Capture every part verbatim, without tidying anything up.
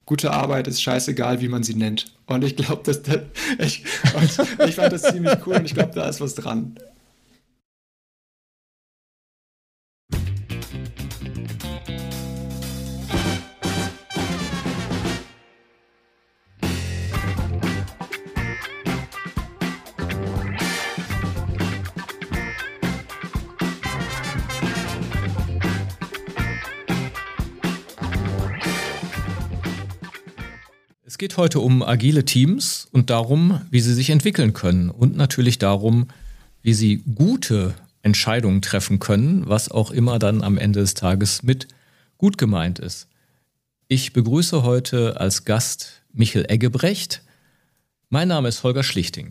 gute Arbeit ist scheißegal, wie man sie nennt. Und ich glaube, dass das, ich, ich fand das ziemlich cool und ich glaube, da ist was dran. Es geht heute um agile Teams und darum, wie sie sich entwickeln können und natürlich darum, wie sie gute Entscheidungen treffen können, was auch immer dann am Ende des Tages mit gut gemeint ist. Ich begrüße heute als Gast Michel Eggebrecht. Mein Name ist Holger Schlichting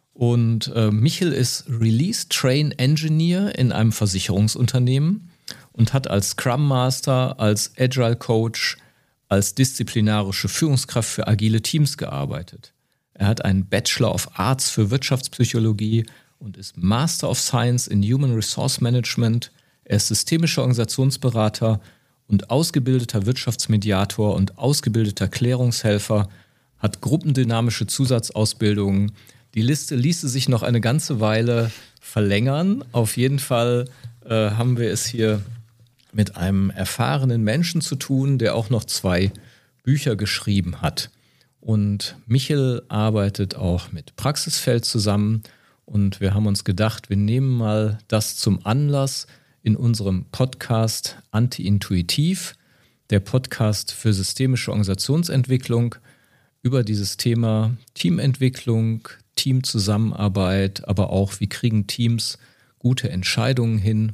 und äh, Michel ist Release Train Engineer in einem Versicherungsunternehmen und hat als Scrum Master, als Agile Coach, als disziplinarische Führungskraft für agile Teams gearbeitet. Er hat einen Bachelor of Arts für Wirtschaftspsychologie und ist Master of Science in Human Resource Management. Er ist systemischer Organisationsberater und ausgebildeter Wirtschaftsmediator und ausgebildeter Klärungshelfer, hat gruppendynamische Zusatzausbildungen. Die Liste ließe sich noch eine ganze Weile verlängern. Auf jeden Fall äh, haben wir es hier mit einem erfahrenen Menschen zu tun, der auch noch zwei Bücher geschrieben hat. Und Michel arbeitet auch mit Praxisfeld zusammen und wir haben uns gedacht, wir nehmen mal das zum Anlass in unserem Podcast Anti-Intuitiv, der Podcast für systemische Organisationsentwicklung, über dieses Thema Teamentwicklung, Teamzusammenarbeit, aber auch, wie kriegen Teams gute Entscheidungen hin,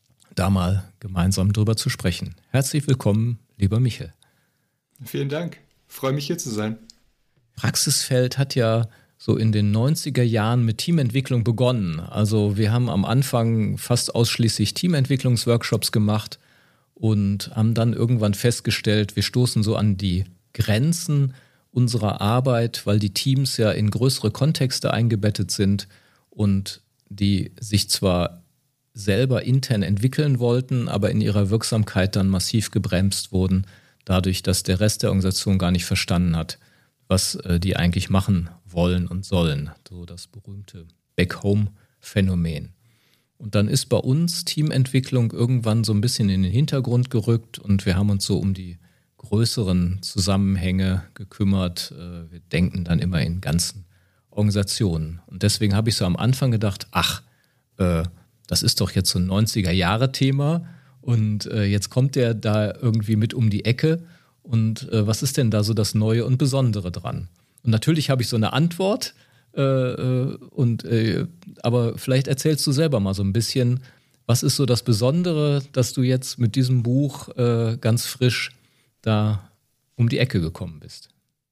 da mal gemeinsam drüber zu sprechen. Herzlich willkommen, lieber Michel. Vielen Dank. Ich freue mich, hier zu sein. Praxisfeld hat ja so in den neunziger Jahren mit Teamentwicklung begonnen. Also wir haben am Anfang fast ausschließlich Teamentwicklungsworkshops gemacht und haben dann irgendwann festgestellt, wir stoßen so an die Grenzen unserer Arbeit, weil die Teams ja in größere Kontexte eingebettet sind und die sich zwar selber intern entwickeln wollten, aber in ihrer Wirksamkeit dann massiv gebremst wurden, dadurch, dass der Rest der Organisation gar nicht verstanden hat, was äh, die eigentlich machen wollen und sollen. So das berühmte Back-Home-Phänomen. Und dann ist bei uns Teamentwicklung irgendwann so ein bisschen in den Hintergrund gerückt und wir haben uns so um die größeren Zusammenhänge gekümmert. Äh, wir denken dann immer in ganzen Organisationen. Und deswegen habe ich so am Anfang gedacht, ach, äh, das ist doch jetzt so ein neunziger-Jahre-Thema und äh, jetzt kommt der da irgendwie mit um die Ecke und äh, was ist denn da so das Neue und Besondere dran? Und natürlich habe ich so eine Antwort, äh, und, äh, aber vielleicht erzählst du selber mal so ein bisschen, was ist so das Besondere, dass du jetzt mit diesem Buch äh, ganz frisch da um die Ecke gekommen bist?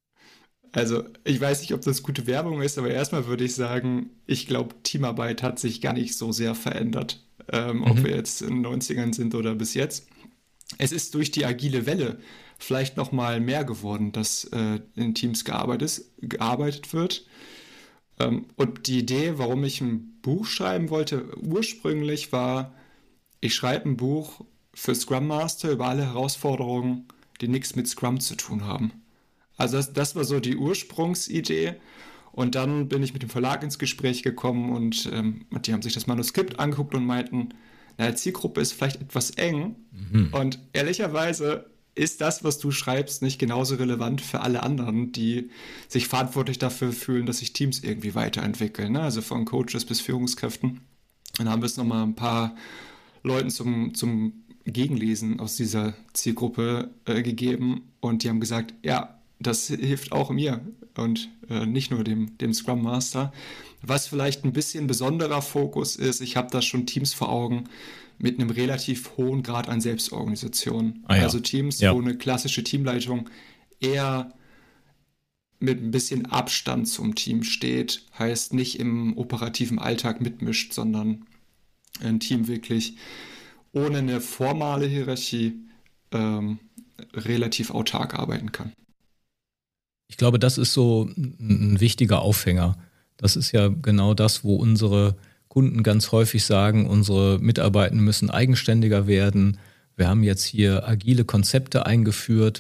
Also ich weiß nicht, ob das gute Werbung ist, aber erstmal würde ich sagen, ich glaube, Teamarbeit hat sich gar nicht so sehr verändert, ähm, mhm. ob wir jetzt in den neunzigern sind oder bis jetzt. Es ist durch die agile Welle vielleicht noch mal mehr geworden, dass äh, in Teams gearbeitet, gearbeitet wird. Ähm, und die Idee, warum ich ein Buch schreiben wollte, ursprünglich war, ich schreibe ein Buch für Scrum Master über alle Herausforderungen, die nichts mit Scrum zu tun haben. Also das, das war so die Ursprungsidee und dann bin ich mit dem Verlag ins Gespräch gekommen und ähm, die haben sich das Manuskript angeguckt und meinten, na, die Zielgruppe ist vielleicht etwas eng mhm. und ehrlicherweise ist das, was du schreibst, nicht genauso relevant für alle anderen, die sich verantwortlich dafür fühlen, dass sich Teams irgendwie weiterentwickeln, ne? Also von Coaches bis Führungskräften. Dann haben wir es nochmal ein paar Leuten zum, zum Gegenlesen aus dieser Zielgruppe äh, gegeben und die haben gesagt, ja, das hilft auch mir und äh, nicht nur dem, dem Scrum Master. Was vielleicht ein bisschen besonderer Fokus ist, ich habe da schon Teams vor Augen mit einem relativ hohen Grad an Selbstorganisation. Ah ja. Also Teams, ja. wo eine klassische Teamleitung eher mit ein bisschen Abstand zum Team steht, heißt nicht im operativen Alltag mitmischt, sondern ein Team wirklich ohne eine formale Hierarchie ähm, relativ autark arbeiten kann. Ich glaube, das ist so ein wichtiger Aufhänger. Das ist ja genau das, wo unsere Kunden ganz häufig sagen, unsere Mitarbeitenden müssen eigenständiger werden. Wir haben jetzt hier agile Konzepte eingeführt,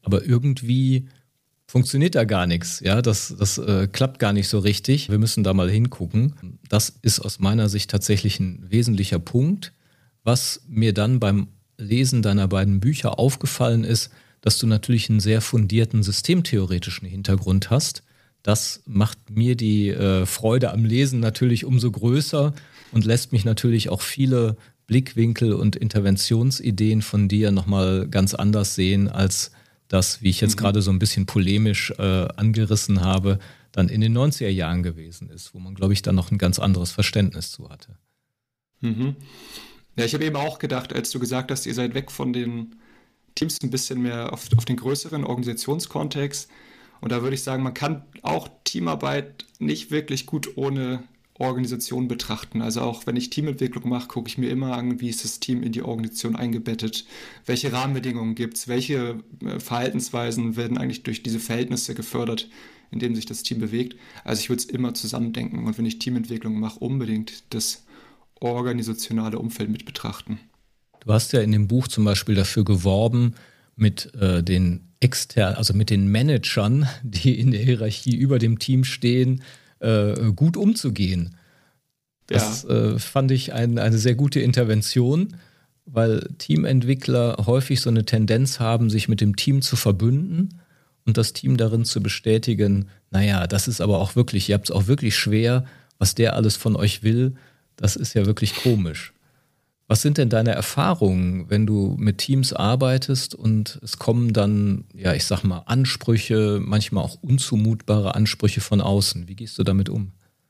aber irgendwie funktioniert da gar nichts. Ja, das, das äh, klappt gar nicht so richtig. Wir müssen da mal hingucken. Das ist aus meiner Sicht tatsächlich ein wesentlicher Punkt. Was mir dann beim Lesen deiner beiden Bücher aufgefallen ist, dass du natürlich einen sehr fundierten systemtheoretischen Hintergrund hast. Das macht mir die äh, Freude am Lesen natürlich umso größer und lässt mich natürlich auch viele Blickwinkel und Interventionsideen von dir nochmal ganz anders sehen, als das, wie ich jetzt mhm. gerade so ein bisschen polemisch äh, angerissen habe, dann in den neunziger Jahren gewesen ist, wo man, glaube ich, dann noch ein ganz anderes Verständnis zu hatte. Mhm. Ja, ich habe eben auch gedacht, als du gesagt hast, ihr seid weg von den Teams ein bisschen mehr auf, auf den größeren Organisationskontext. Und da würde ich sagen, man kann auch Teamarbeit nicht wirklich gut ohne Organisation betrachten. Also auch wenn ich Teamentwicklung mache, gucke ich mir immer an, wie ist das Team in die Organisation eingebettet, welche Rahmenbedingungen gibt es, welche Verhaltensweisen werden eigentlich durch diese Verhältnisse gefördert, in denen sich das Team bewegt. Also ich würde es immer zusammendenken und wenn ich Teamentwicklung mache, unbedingt das organisationale Umfeld mit betrachten. Du hast ja in dem Buch zum Beispiel dafür geworben, mit äh, den extern, also mit den Managern, die in der Hierarchie über dem Team stehen, äh, gut umzugehen. Das ja. äh, fand ich ein, eine sehr gute Intervention, weil Teamentwickler häufig so eine Tendenz haben, sich mit dem Team zu verbünden und das Team darin zu bestätigen, naja, das ist aber auch wirklich, ihr habt es auch wirklich schwer, was der alles von euch will, das ist ja wirklich komisch. Was sind denn deine Erfahrungen, wenn du mit Teams arbeitest und es kommen dann, ja, ich sag mal, Ansprüche, manchmal auch unzumutbare Ansprüche von außen? Wie gehst du damit um?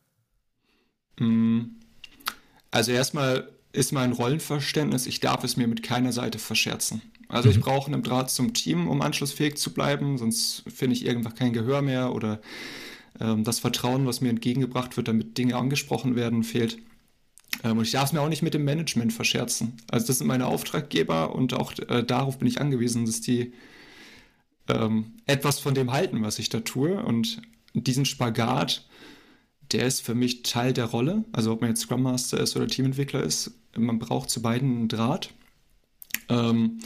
Also erstmal ist mein Rollenverständnis, ich darf es mir mit keiner Seite verscherzen. Also mhm. ich brauche einen Draht zum Team, um anschlussfähig zu bleiben, sonst finde ich irgendwann kein Gehör mehr oder ähm, das Vertrauen, was mir entgegengebracht wird, damit Dinge angesprochen werden, fehlt. Und ich darf es mir auch nicht mit dem Management verscherzen. Also das sind meine Auftraggeber und auch äh, darauf bin ich angewiesen, dass die ähm, etwas von dem halten, was ich da tue. Und diesen Spagat, der ist für mich Teil der Rolle. Also ob man jetzt Scrum Master ist oder Teamentwickler ist, man braucht zu beiden einen Draht. Ähm,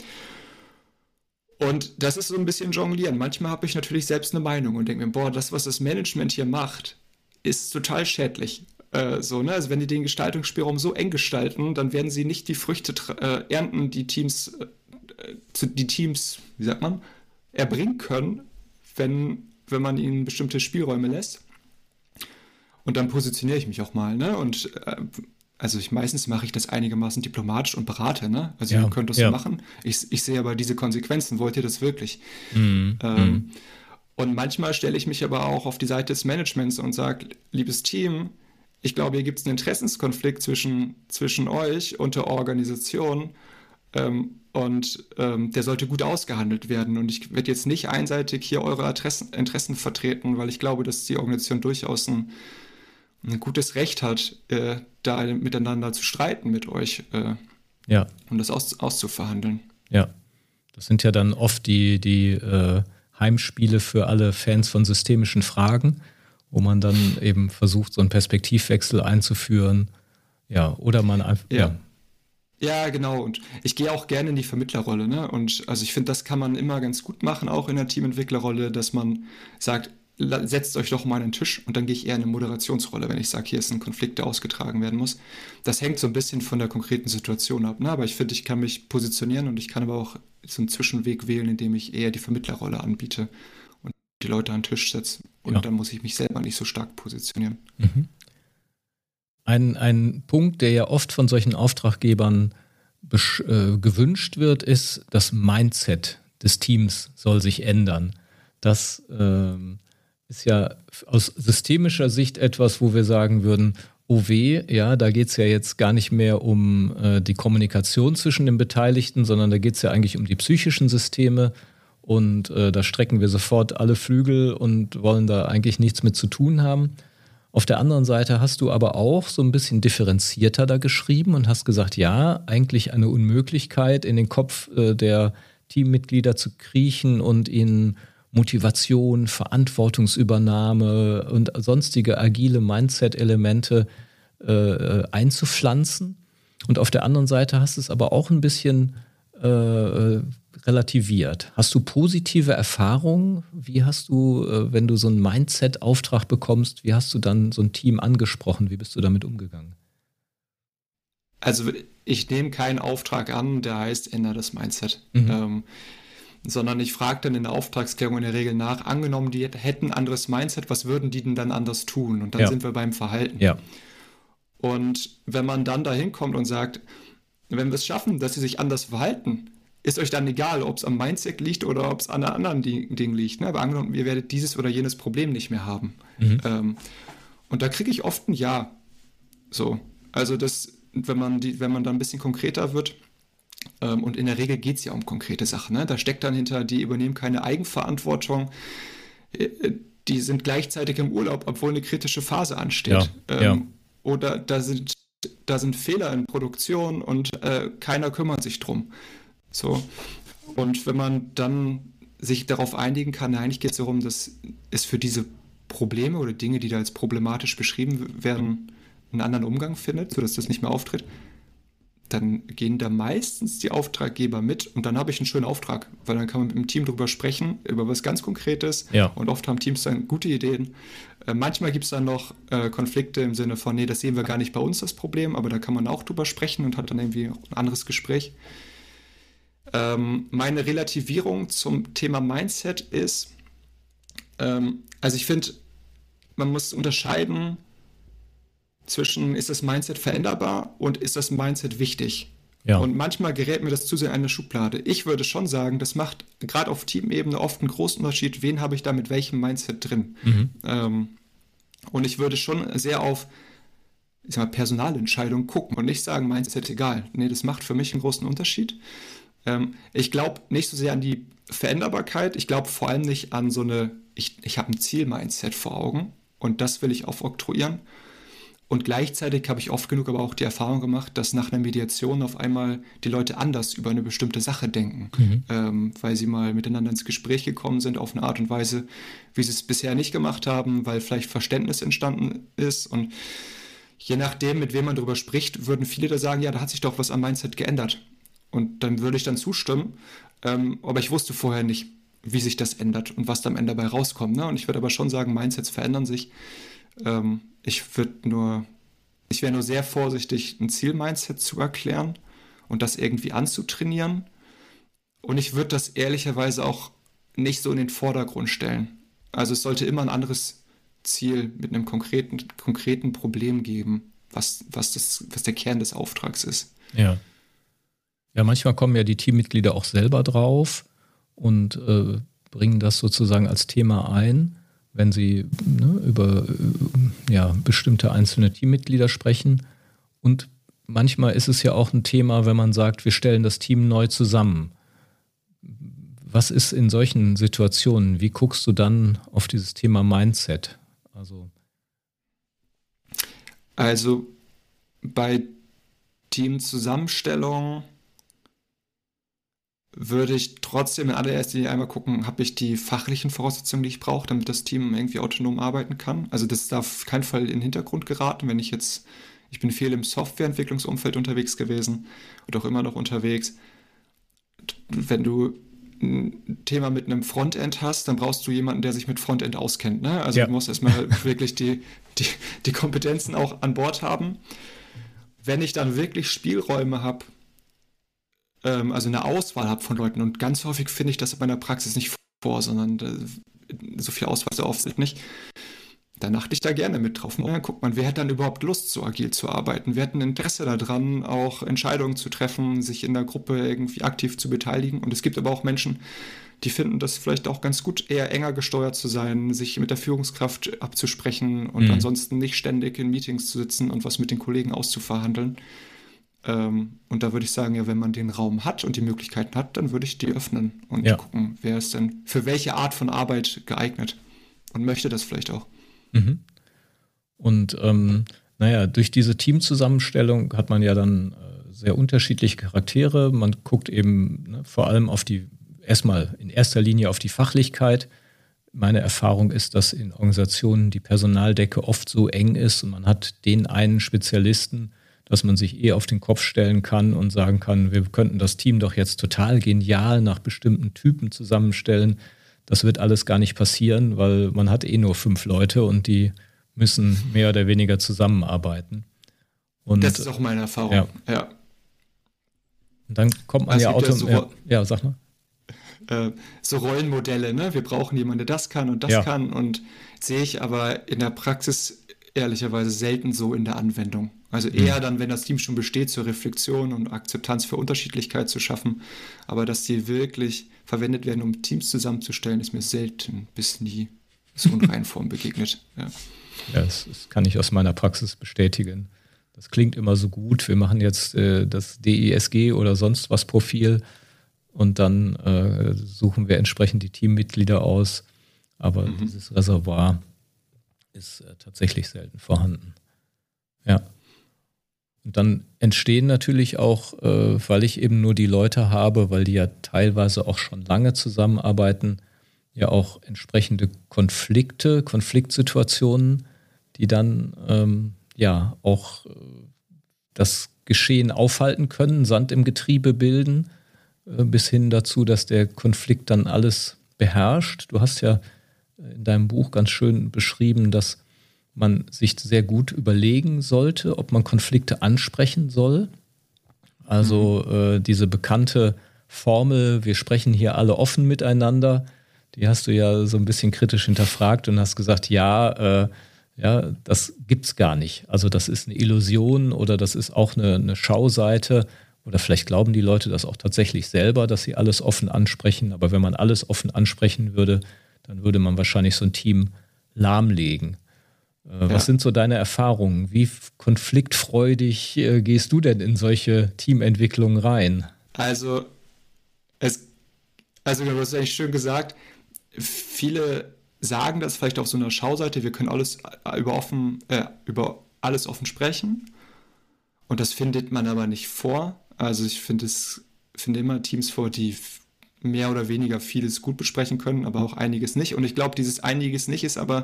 und das ist so ein bisschen Jonglieren. Manchmal habe ich natürlich selbst eine Meinung und denke mir, boah, das, was das Management hier macht, ist total schädlich. Äh, so, ne? Also wenn die den Gestaltungsspielraum so eng gestalten, dann werden sie nicht die Früchte tra- äh, ernten, die Teams, äh, zu, die Teams, wie sagt man, erbringen können, wenn, wenn man ihnen bestimmte Spielräume lässt. Und dann positioniere ich mich auch mal, ne? Und äh, also ich, meistens mache ich das einigermaßen diplomatisch und berate, ne? Also ja, ihr könnt das ja. so machen. Ich, ich sehe aber diese Konsequenzen. Wollt ihr das wirklich? Mhm. Ähm, mhm. Und manchmal stelle ich mich aber auch auf die Seite des Managements und sage, liebes Team, ich glaube, hier gibt es einen Interessenskonflikt zwischen, zwischen euch und der Organisation ähm, und ähm, der sollte gut ausgehandelt werden. Und ich werde jetzt nicht einseitig hier eure Interessen, Interessen vertreten, weil ich glaube, dass die Organisation durchaus ein, ein gutes Recht hat, äh, da miteinander zu streiten mit euch, äh, ja. um das aus, auszuverhandeln. Ja, das sind ja dann oft die, die äh, Heimspiele für alle Fans von systemischen Fragen, wo man dann eben versucht, so einen Perspektivwechsel einzuführen. Ja, oder man einfach. Ja. ja, genau. Und ich gehe auch gerne in die Vermittlerrolle, ne? Und also ich finde, das kann man immer ganz gut machen, auch in der Teamentwicklerrolle, dass man sagt, setzt euch doch mal an den Tisch und dann gehe ich eher in eine Moderationsrolle, wenn ich sage, hier ist ein Konflikt, der ausgetragen werden muss. Das hängt so ein bisschen von der konkreten Situation ab, ne? Aber ich finde, ich kann mich positionieren und ich kann aber auch so einen Zwischenweg wählen, indem ich eher die Vermittlerrolle anbiete und die Leute an den Tisch setze. Und ja. dann muss ich mich selber nicht so stark positionieren. Mhm. Ein, ein Punkt, der ja oft von solchen Auftraggebern besch- äh, gewünscht wird, ist, das Mindset des Teams soll sich ändern. Das äh, ist ja aus systemischer Sicht etwas, wo wir sagen würden, oh weh, ja, da geht es ja jetzt gar nicht mehr um äh, die Kommunikation zwischen den Beteiligten, sondern da geht es ja eigentlich um die psychischen Systeme. Und äh, da strecken wir sofort alle Flügel und wollen da eigentlich nichts mit zu tun haben. Auf der anderen Seite hast du aber auch so ein bisschen differenzierter da geschrieben und hast gesagt, ja, eigentlich eine Unmöglichkeit, in den Kopf äh, der Teammitglieder zu kriechen und ihnen Motivation, Verantwortungsübernahme und sonstige agile Mindset-Elemente äh, einzupflanzen. Und auf der anderen Seite hast du es aber auch ein bisschen äh, relativiert. Hast du positive Erfahrungen? Wie hast du, äh, wenn du so einen Mindset-Auftrag bekommst, wie hast du dann so ein Team angesprochen? Wie bist du damit umgegangen? Also ich nehme keinen Auftrag an, der heißt, ändere das Mindset. Mhm. Ähm, sondern ich frage dann in der Auftragsklärung in der Regel nach, angenommen, die hätten ein anderes Mindset, was würden die denn dann anders tun? Und dann Ja. sind wir beim Verhalten. Ja. Und wenn man dann dahin kommt und sagt, wenn wir es schaffen, dass sie sich anders verhalten, ist euch dann egal, ob es am Mindset liegt oder ob es an anderen Dingen liegt. Ne? Aber angenommen, ihr werdet dieses oder jenes Problem nicht mehr haben. Mhm. Ähm, und da kriege ich oft ein Ja. So. Also das, wenn man die, wenn man da ein bisschen konkreter wird, ähm, und in der Regel geht es ja um konkrete Sachen. Ne? Da steckt dann hinter, die übernehmen keine Eigenverantwortung, äh, die sind gleichzeitig im Urlaub, obwohl eine kritische Phase ansteht. Ja, ähm, ja. Oder da sind, da sind Fehler in Produktion und äh, keiner kümmert sich drum. So. Und wenn man dann sich darauf einigen kann, eigentlich geht es darum, dass es für diese Probleme oder Dinge, die da als problematisch beschrieben werden, einen anderen Umgang findet, sodass das nicht mehr auftritt, dann gehen da meistens die Auftraggeber mit und dann habe ich einen schönen Auftrag, weil dann kann man mit dem Team drüber sprechen, über was ganz Konkretes, Ja. und oft haben Teams dann gute Ideen. Äh, manchmal gibt es dann noch äh, Konflikte im Sinne von, nee, das sehen wir gar nicht bei uns, das Problem, aber da kann man auch drüber sprechen und hat dann irgendwie ein anderes Gespräch. Ähm, meine Relativierung zum Thema Mindset ist, ähm, also ich finde, man muss unterscheiden zwischen, ist das Mindset veränderbar und ist das Mindset wichtig? Ja. Und manchmal gerät mir das zu sehr in eine Schublade. Ich würde schon sagen, das macht gerade auf Teamebene oft einen großen Unterschied, wen habe ich da mit welchem Mindset drin. Mhm. Ähm, und ich würde schon sehr auf, ich sag mal, Personalentscheidungen gucken und nicht sagen, Mindset egal. Nee, das macht für mich einen großen Unterschied. Ähm, ich glaube nicht so sehr an die Veränderbarkeit, ich glaube vor allem nicht an so eine, ich, ich habe ein Ziel-Mindset vor Augen und das will ich aufoktroyieren. Und gleichzeitig habe ich oft genug aber auch die Erfahrung gemacht, dass nach einer Mediation auf einmal die Leute anders über eine bestimmte Sache denken, Mhm. ähm, weil sie mal miteinander ins Gespräch gekommen sind auf eine Art und Weise, wie sie es bisher nicht gemacht haben, weil vielleicht Verständnis entstanden ist. Und je nachdem, mit wem man darüber spricht, würden viele da sagen, ja, da hat sich doch was am Mindset geändert. Und dann würde ich dann zustimmen, ähm, aber ich wusste vorher nicht, wie sich das ändert und was da am Ende dabei rauskommt. Ne? Und ich würde aber schon sagen, Mindsets verändern sich. Ähm, ich würde nur, ich wäre nur sehr vorsichtig, ein Ziel-Mindset zu erklären und das irgendwie anzutrainieren. Und ich würde das ehrlicherweise auch nicht so in den Vordergrund stellen. Also es sollte immer ein anderes Ziel mit einem konkreten, konkreten Problem geben, was, was, das, was der Kern des Auftrags ist. Ja. Ja, manchmal kommen ja die Teammitglieder auch selber drauf und äh, bringen das sozusagen als Thema ein, wenn sie ne, über äh, ja, bestimmte einzelne Teammitglieder sprechen. Und manchmal ist es ja auch ein Thema, wenn man sagt, wir stellen das Team neu zusammen. Was ist in solchen Situationen? Wie guckst du dann auf dieses Thema Mindset? Also, also bei Teamzusammenstellung würde ich trotzdem in allererster Linie einmal gucken, habe ich die fachlichen Voraussetzungen, die ich brauche, damit das Team irgendwie autonom arbeiten kann. Also das darf auf keinen Fall in den Hintergrund geraten, wenn ich jetzt, ich bin viel im Softwareentwicklungsumfeld unterwegs gewesen und auch immer noch unterwegs. Wenn du ein Thema mit einem Frontend hast, dann brauchst du jemanden, der sich mit Frontend auskennt. Ne? Also ja. du musst erstmal wirklich die, die, die Kompetenzen auch an Bord haben. Wenn ich dann wirklich Spielräume habe, also eine Auswahl habe von Leuten, und ganz häufig finde ich das in meiner Praxis nicht vor, sondern äh, so viel Auswahl so oft nicht, dann achte ich da gerne mit drauf. Und dann guckt man, wer hat dann überhaupt Lust, so agil zu arbeiten? Wer hat ein Interesse daran, auch Entscheidungen zu treffen, sich in der Gruppe irgendwie aktiv zu beteiligen? Und es gibt aber auch Menschen, die finden das vielleicht auch ganz gut, eher enger gesteuert zu sein, sich mit der Führungskraft abzusprechen und mhm. ansonsten nicht ständig in Meetings zu sitzen und was mit den Kollegen auszuverhandeln. Ähm, und da würde ich sagen, ja, wenn man den Raum hat und die Möglichkeiten hat, dann würde ich die öffnen und ja. gucken, wer ist denn für welche Art von Arbeit geeignet und möchte das vielleicht auch. Mhm. Und ähm, naja, durch diese Teamzusammenstellung hat man ja dann äh, sehr unterschiedliche Charaktere. Man guckt eben ne, vor allem auf die, erstmal in erster Linie auf die Fachlichkeit. Meine Erfahrung ist, dass in Organisationen die Personaldecke oft so eng ist und man hat den einen Spezialisten, dass man sich eh auf den Kopf stellen kann und sagen kann, wir könnten das Team doch jetzt total genial nach bestimmten Typen zusammenstellen. Das wird alles gar nicht passieren, weil man hat eh nur fünf Leute und die müssen mehr oder weniger zusammenarbeiten. Und das ist auch meine Erfahrung, ja. ja. Und dann kommt man also ja automatisch. Ja, so, ja, ja, sag mal. Äh, so Rollenmodelle, ne? Wir brauchen jemanden, der das kann und das ja. kann. Und sehe ich aber in der Praxis ehrlicherweise selten so in der Anwendung. Also eher mhm. dann, wenn das Team schon besteht, zur Reflexion und Akzeptanz für Unterschiedlichkeit zu schaffen. Aber dass die wirklich verwendet werden, um Teams zusammenzustellen, ist mir selten bis nie so in Reihenform begegnet. Ja, ja das, das kann ich aus meiner Praxis bestätigen. Das klingt immer so gut. Wir machen jetzt äh, das D I S G oder sonst was Profil und dann äh, suchen wir entsprechend die Teammitglieder aus. Aber mhm. dieses Reservoir ist äh, tatsächlich selten vorhanden. Ja. Und dann entstehen natürlich auch, äh, weil ich eben nur die Leute habe, weil die ja teilweise auch schon lange zusammenarbeiten, ja auch entsprechende Konflikte, Konfliktsituationen, die dann ähm, ja auch äh, das Geschehen aufhalten können, Sand im Getriebe bilden, äh, bis hin dazu, dass der Konflikt dann alles beherrscht. Du hast ja in deinem Buch ganz schön beschrieben, dass man sich sehr gut überlegen sollte, ob man Konflikte ansprechen soll. Also mhm. äh, diese bekannte Formel, wir sprechen hier alle offen miteinander, die hast du ja so ein bisschen kritisch hinterfragt und hast gesagt, ja, äh, ja, das gibt's gar nicht. Also das ist eine Illusion oder das ist auch eine, eine Schauseite oder vielleicht glauben die Leute das auch tatsächlich selber, dass sie alles offen ansprechen. Aber wenn man alles offen ansprechen würde, dann würde man wahrscheinlich so ein Team lahmlegen. Äh, ja. Was sind so deine Erfahrungen? Wie konfliktfreudig äh, gehst du denn in solche Teamentwicklungen rein? Also, es, also du hast eigentlich schön gesagt, viele sagen das vielleicht auf so einer Schauseite, wir können alles über, offen, äh, über alles offen sprechen und das findet man aber nicht vor. Also ich finde es finde immer Teams vor, die mehr oder weniger vieles gut besprechen können, aber auch einiges nicht. Und ich glaube, dieses einiges nicht ist aber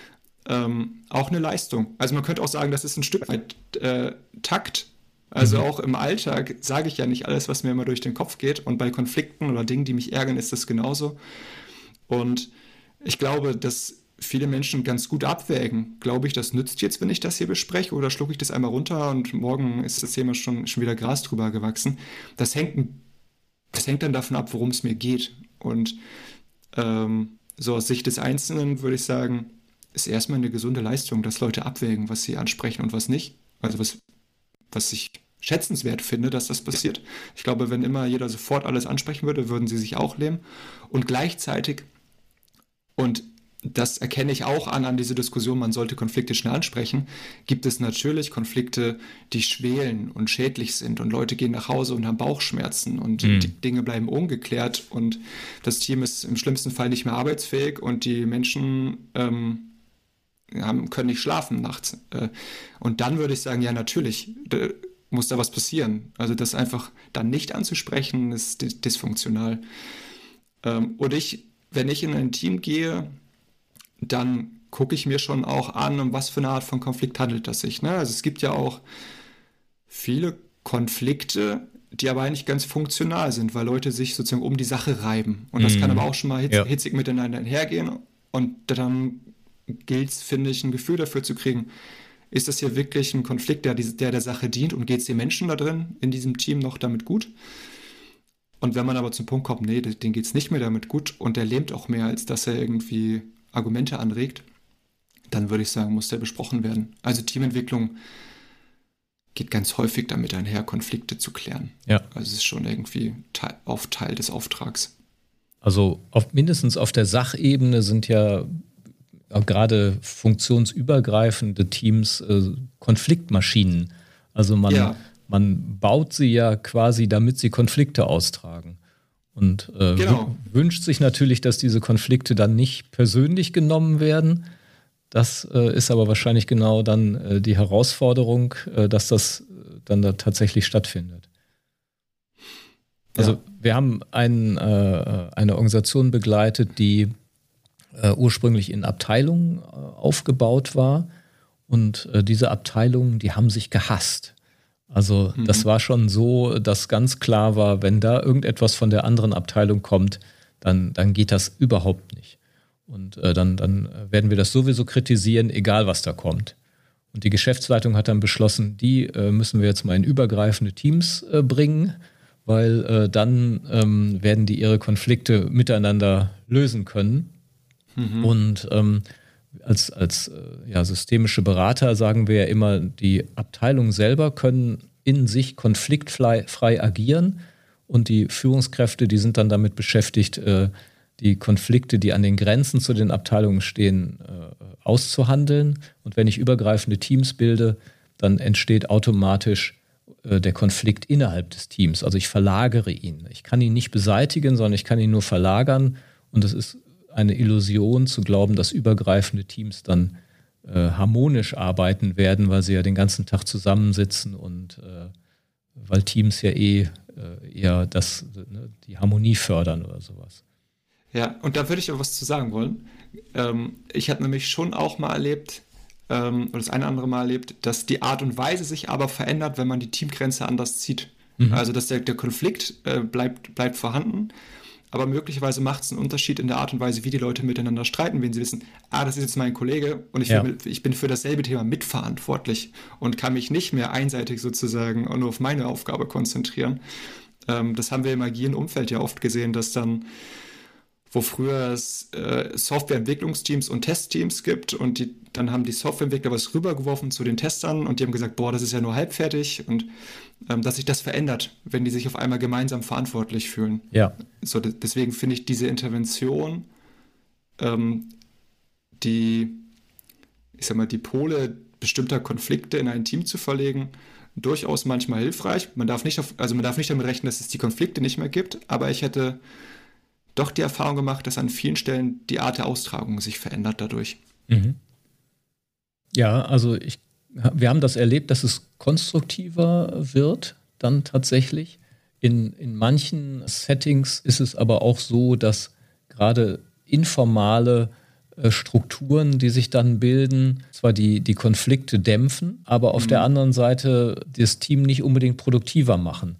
ähm, auch eine Leistung. Also man könnte auch sagen, das ist ein Stück weit äh, Takt. Also mhm. auch im Alltag sage ich ja nicht alles, was mir immer durch den Kopf geht. Und bei Konflikten oder Dingen, die mich ärgern, ist das genauso. Und ich glaube, dass viele Menschen ganz gut abwägen. Glaube ich, das nützt jetzt, wenn ich das hier bespreche, oder schlucke ich das einmal runter und morgen ist das Thema schon, schon wieder Gras drüber gewachsen. Das hängt, das hängt dann davon ab, worum es mir geht. Und ähm, so aus Sicht des Einzelnen würde ich sagen, ist erstmal eine gesunde Leistung, dass Leute abwägen, was sie ansprechen und was nicht. Also was, was ich schätzenswert finde, dass das passiert. Ich glaube, wenn immer jeder sofort alles ansprechen würde, würden sie sich auch lähmen. Und gleichzeitig, und das erkenne ich auch an, an diese Diskussion, man sollte Konflikte schnell ansprechen, gibt es natürlich Konflikte, die schwelen und schädlich sind und Leute gehen nach Hause und haben Bauchschmerzen und mhm. die Dinge bleiben ungeklärt und das Team ist im schlimmsten Fall nicht mehr arbeitsfähig und die Menschen ähm, haben, können nicht schlafen nachts. Und dann würde ich sagen, ja natürlich muss da was passieren. Also das einfach dann nicht anzusprechen, ist dysfunktional. Und ich, wenn ich in ein Team gehe, dann gucke ich mir schon auch an, um was für eine Art von Konflikt handelt es sich. Ne? Also es gibt ja auch viele Konflikte, die aber eigentlich ganz funktional sind, weil Leute sich sozusagen um die Sache reiben. Und das mm. kann aber auch schon mal hitz- ja. hitzig miteinander einhergehen. Und dann gilt es, finde ich, ein Gefühl dafür zu kriegen, ist das hier wirklich ein Konflikt, der der, der Sache dient und geht es den Menschen da drin, in diesem Team noch damit gut? Und wenn man aber zum Punkt kommt, nee, denen geht es nicht mehr damit gut und der lähmt auch mehr, als dass er irgendwie Argumente anregt, dann würde ich sagen, muss der besprochen werden. Also Teamentwicklung geht ganz häufig damit einher, Konflikte zu klären. Ja. Also es ist schon irgendwie Teil, auf Teil des Auftrags. Also auf, mindestens auf der Sachebene sind ja gerade funktionsübergreifende Teams äh, Konfliktmaschinen. Also man, ja. man baut sie ja quasi, damit sie Konflikte austragen. Und äh, genau. w- wünscht sich natürlich, dass diese Konflikte dann nicht persönlich genommen werden. Das äh, ist aber wahrscheinlich genau dann äh, die Herausforderung, äh, dass das dann da tatsächlich stattfindet. Also ja. wir haben ein, äh, eine Organisation begleitet, die äh, ursprünglich in Abteilungen äh, aufgebaut war. Und äh, diese Abteilungen, die haben sich gehasst. Also mhm. das war schon so, dass ganz klar war, wenn da irgendetwas von der anderen Abteilung kommt, dann, dann geht das überhaupt nicht. Und äh, dann, dann werden wir das sowieso kritisieren, egal was da kommt. Und die Geschäftsleitung hat dann beschlossen, die äh, müssen wir jetzt mal in übergreifende Teams äh, bringen, weil äh, dann ähm, werden die ihre Konflikte miteinander lösen können. Mhm. Und ähm, als, als äh, ja, systemische Berater sagen wir ja immer, die Abteilungen selber können in sich konfliktfrei frei agieren und die Führungskräfte, die sind dann damit beschäftigt, äh, die Konflikte, die an den Grenzen zu den Abteilungen stehen, äh, auszuhandeln. Und wenn ich übergreifende Teams bilde, dann entsteht automatisch äh, der Konflikt innerhalb des Teams. Also ich verlagere ihn. Ich kann ihn nicht beseitigen, sondern ich kann ihn nur verlagern. Und es ist eine Illusion zu glauben, dass übergreifende Teams dann äh, harmonisch arbeiten werden, weil sie ja den ganzen Tag zusammensitzen und äh, weil Teams ja eh äh, eher das, ne, die Harmonie fördern oder sowas. Ja, und da würde ich aber was zu sagen wollen. Ähm, ich habe nämlich schon auch mal erlebt, ähm, oder das eine oder andere Mal erlebt, dass die Art und Weise sich aber verändert, wenn man die Teamgrenze anders zieht. Mhm. Also dass der, der Konflikt äh, bleibt, bleibt vorhanden, aber möglicherweise macht es einen Unterschied in der Art und Weise, wie die Leute miteinander streiten, wenn sie wissen, ah, das ist jetzt mein Kollege und ich, ja. will, ich bin für dasselbe Thema mitverantwortlich und kann mich nicht mehr einseitig sozusagen nur auf meine Aufgabe konzentrieren. Ähm, das haben wir im agilen Umfeld ja oft gesehen, dass dann wo früher es äh, Softwareentwicklungsteams und Testteams gibt und die, dann haben die Softwareentwickler was rübergeworfen zu den Testern und die haben gesagt, boah, das ist ja nur halbfertig und ähm, dass sich das verändert, wenn die sich auf einmal gemeinsam verantwortlich fühlen. Ja. So, d- deswegen finde ich diese Intervention, ähm, die, ich sag mal, die Pole bestimmter Konflikte in ein Team zu verlegen, durchaus manchmal hilfreich. Man darf nicht auf, also man darf nicht damit rechnen, dass es die Konflikte nicht mehr gibt, aber ich hätte doch die Erfahrung gemacht, dass an vielen Stellen die Art der Austragung sich verändert dadurch. Mhm. Ja, also ich, wir haben das erlebt, dass es konstruktiver wird dann tatsächlich. In, in manchen Settings ist es aber auch so, dass gerade informale äh, Strukturen, die sich dann bilden, zwar die, die Konflikte dämpfen, aber auf mhm. der anderen Seite das Team nicht unbedingt produktiver machen.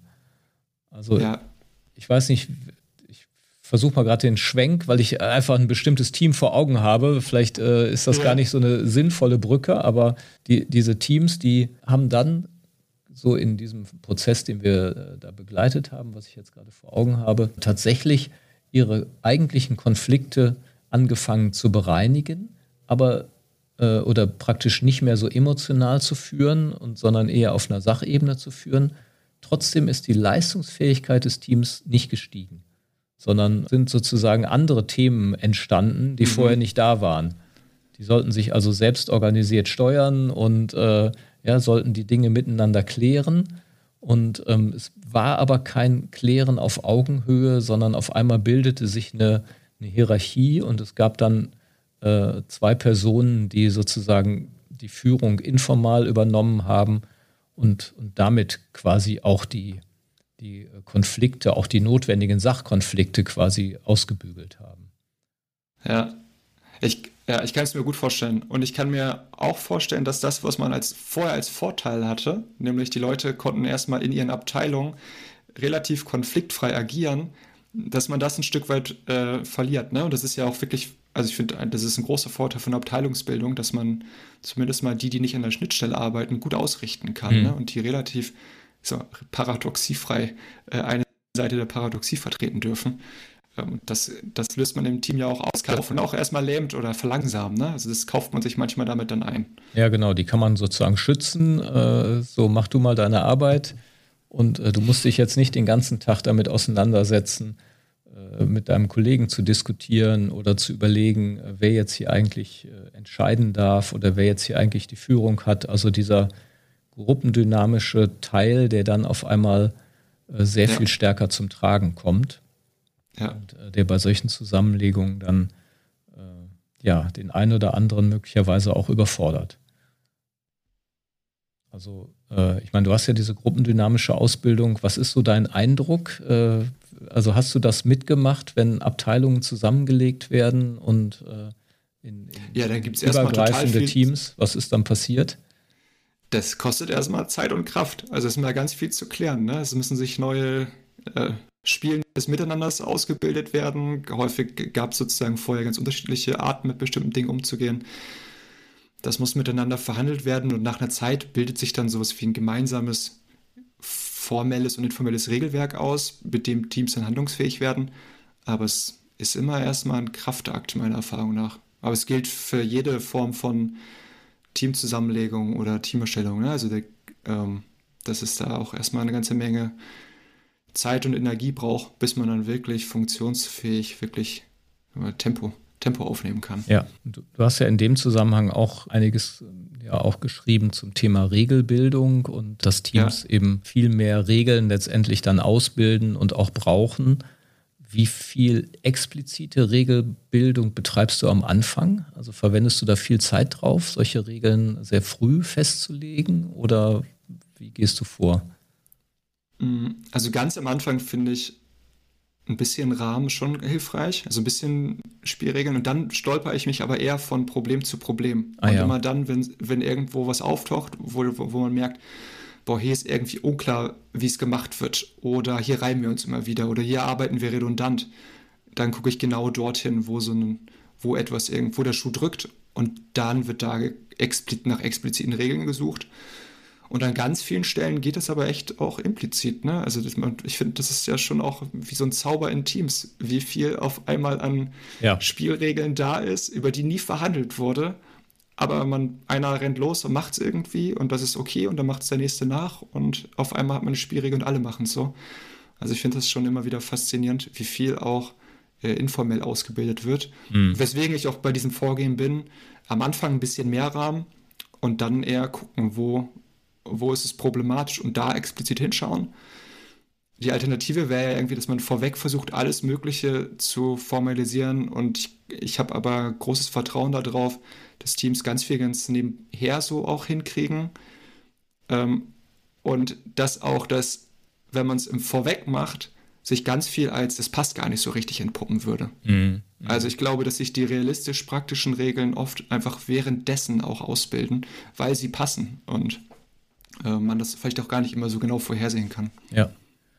Also ja. ich weiß nicht, versuche mal gerade den Schwenk, weil ich einfach ein bestimmtes Team vor Augen habe. Vielleicht äh, ist das ja. gar nicht so eine sinnvolle Brücke, aber die, diese Teams, die haben dann so in diesem Prozess, den wir äh, da begleitet haben, was ich jetzt gerade vor Augen habe, tatsächlich ihre eigentlichen Konflikte angefangen zu bereinigen, aber äh, oder praktisch nicht mehr so emotional zu führen, und, sondern eher auf einer Sachebene zu führen. Trotzdem ist die Leistungsfähigkeit des Teams nicht gestiegen, sondern sind sozusagen andere Themen entstanden, die mhm. vorher nicht da waren. Die sollten sich also selbst organisiert steuern und äh, ja, sollten die Dinge miteinander klären. Und ähm, es war aber kein Klären auf Augenhöhe, sondern auf einmal bildete sich eine, eine Hierarchie und es gab dann äh, zwei Personen, die sozusagen die Führung informal übernommen haben und, und damit quasi auch die die Konflikte, auch die notwendigen Sachkonflikte quasi ausgebügelt haben. Ja, ich, ja, ich kann es mir gut vorstellen. Und ich kann mir auch vorstellen, dass das, was man als, vorher als Vorteil hatte, nämlich die Leute konnten erstmal in ihren Abteilungen relativ konfliktfrei agieren, dass man das ein Stück weit äh, verliert. Ne? Und das ist ja auch wirklich, also ich finde, das ist ein großer Vorteil von der Abteilungsbildung, dass man zumindest mal die, die nicht an der Schnittstelle arbeiten, gut ausrichten kann, mhm. ne? Und die relativ so paradoxiefrei äh, eine Seite der Paradoxie vertreten dürfen. Ähm, das, das löst man im Team ja auch aus, und auch erstmal lähmt oder verlangsamen. Ne? Also das kauft man sich manchmal damit dann ein. Ja, genau, die kann man sozusagen schützen. Äh, so, mach du mal deine Arbeit und äh, du musst dich jetzt nicht den ganzen Tag damit auseinandersetzen, äh, mit deinem Kollegen zu diskutieren oder zu überlegen, äh, wer jetzt hier eigentlich äh, entscheiden darf oder wer jetzt hier eigentlich die Führung hat. Also dieser gruppendynamische Teil, der dann auf einmal äh, sehr ja. viel stärker zum Tragen kommt. Ja. Und äh, der bei solchen Zusammenlegungen dann äh, ja, den einen oder anderen möglicherweise auch überfordert. Also äh, ich meine, du hast ja diese gruppendynamische Ausbildung. Was ist so dein Eindruck? Äh, also hast du das mitgemacht, wenn Abteilungen zusammengelegt werden und äh, in, in ja, dann gibt's erstmal total viel Teams? Was ist dann passiert? das kostet erstmal Zeit und Kraft. Also es ist mal ganz viel zu klären. Ne? Es müssen sich neue äh, Spielen des Miteinanders ausgebildet werden. Häufig gab es sozusagen vorher ganz unterschiedliche Arten, mit bestimmten Dingen umzugehen. Das muss miteinander verhandelt werden und nach einer Zeit bildet sich dann sowas wie ein gemeinsames formelles und informelles Regelwerk aus, mit dem Teams dann handlungsfähig werden. Aber es ist immer erstmal ein Kraftakt, meiner Erfahrung nach. Aber es gilt für jede Form von Teamzusammenlegung oder Teamerstellung. Ne? Also der, ähm, dass es da auch erstmal eine ganze Menge Zeit und Energie braucht, bis man dann wirklich funktionsfähig, wirklich äh, Tempo, Tempo aufnehmen kann. Ja, du, du hast ja in dem Zusammenhang auch einiges ja auch geschrieben zum Thema Regelbildung und dass Teams ja. eben viel mehr Regeln letztendlich dann ausbilden und auch brauchen. Wie viel explizite Regelbildung betreibst du am Anfang? Also verwendest du da viel Zeit drauf, solche Regeln sehr früh festzulegen oder wie gehst du vor? Also ganz am Anfang finde ich ein bisschen Rahmen schon hilfreich, also ein bisschen Spielregeln und dann stolper ich mich aber eher von Problem zu Problem. Ah, und ja. immer dann, wenn, wenn irgendwo was auftaucht, wo, wo, wo man merkt, boah, hier ist irgendwie unklar, wie es gemacht wird oder hier reiben wir uns immer wieder oder hier arbeiten wir redundant, dann gucke ich genau dorthin, wo so ein, wo etwas irgendwo der Schuh drückt und dann wird da explizit nach expliziten Regeln gesucht. Und an ganz vielen Stellen geht es aber echt auch implizit, ne? Also das, ich finde, das ist ja schon auch wie so ein Zauber in Teams, wie viel auf einmal an ja. Spielregeln da ist, über die nie verhandelt wurde. Aber man, einer rennt los und macht es irgendwie und das ist okay und dann macht es der Nächste nach und auf einmal hat man eine Spielregel und alle machen es so. Also ich finde das schon immer wieder faszinierend, wie viel auch äh, informell ausgebildet wird. Mhm. Weswegen ich auch bei diesem Vorgehen bin, am Anfang ein bisschen mehr Rahmen und dann eher gucken, wo wo ist es problematisch und da explizit hinschauen. Die Alternative wäre ja irgendwie, dass man vorweg versucht, alles Mögliche zu formalisieren und ich, ich habe aber großes Vertrauen darauf, dass Teams ganz viel ganz nebenher so auch hinkriegen ähm, und dass auch das, wenn man es im Vorweg macht, sich ganz viel als, das passt gar nicht so richtig entpuppen würde. Mhm. Also ich glaube, dass sich die realistisch praktischen Regeln oft einfach währenddessen auch ausbilden, weil sie passen und man das vielleicht auch gar nicht immer so genau vorhersehen kann. Ja,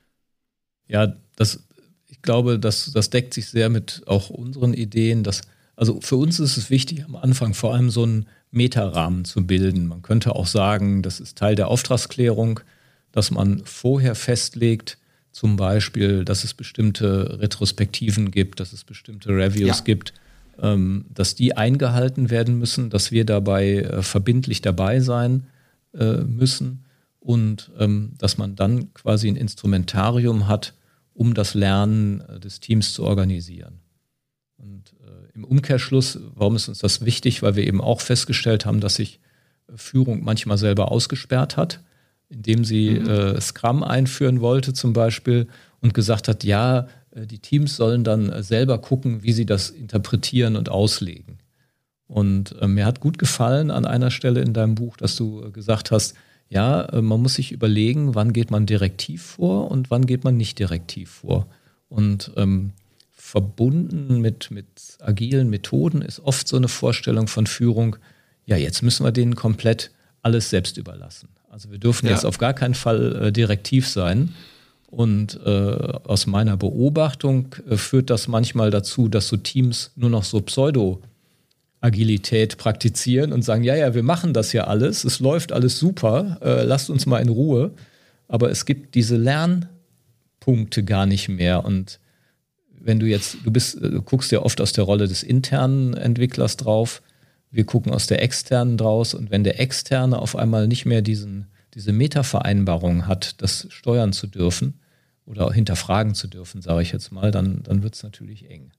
ja, das, ich glaube, das, das deckt sich sehr mit auch unseren Ideen. Dass, also für uns ist es wichtig, am Anfang vor allem so einen Metarahmen zu bilden. Man könnte auch sagen, das ist Teil der Auftragsklärung, dass man vorher festlegt, zum Beispiel, dass es bestimmte Retrospektiven gibt, dass es bestimmte Reviews ja. gibt, ähm, dass die eingehalten werden müssen, dass wir dabei äh, verbindlich dabei sein müssen und ähm, dass man dann quasi ein Instrumentarium hat, um das Lernen äh, des Teams zu organisieren. Und äh, im Umkehrschluss, warum ist uns das wichtig? Weil wir eben auch festgestellt haben, dass sich äh, Führung manchmal selber ausgesperrt hat, indem sie mhm. äh, Scrum einführen wollte zum Beispiel und gesagt hat, ja, äh, die Teams sollen dann äh, selber gucken, wie sie das interpretieren und auslegen. Und äh, mir hat gut gefallen an einer Stelle in deinem Buch, dass du äh, gesagt hast, ja, äh, man muss sich überlegen, wann geht man direktiv vor und wann geht man nicht direktiv vor. Und ähm, verbunden mit, mit agilen Methoden ist oft so eine Vorstellung von Führung, ja, jetzt müssen wir denen komplett alles selbst überlassen. Also wir dürfen ja. jetzt auf gar keinen Fall äh, direktiv sein. Und äh, aus meiner Beobachtung äh, führt das manchmal dazu, dass so Teams nur noch so Pseudo- Agilität praktizieren und sagen, ja, ja, wir machen das ja alles, es läuft alles super, äh, lasst uns mal in Ruhe. Aber es gibt diese Lernpunkte gar nicht mehr. Und wenn du jetzt, du bist, du guckst ja oft aus der Rolle des internen Entwicklers drauf, wir gucken aus der externen draus und wenn der Externe auf einmal nicht mehr diesen, diese Meta-Vereinbarung hat, das steuern zu dürfen oder hinterfragen zu dürfen, sage ich jetzt mal, dann, dann wird es natürlich eng.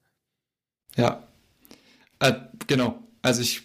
Ja. Äh, genau, also ich,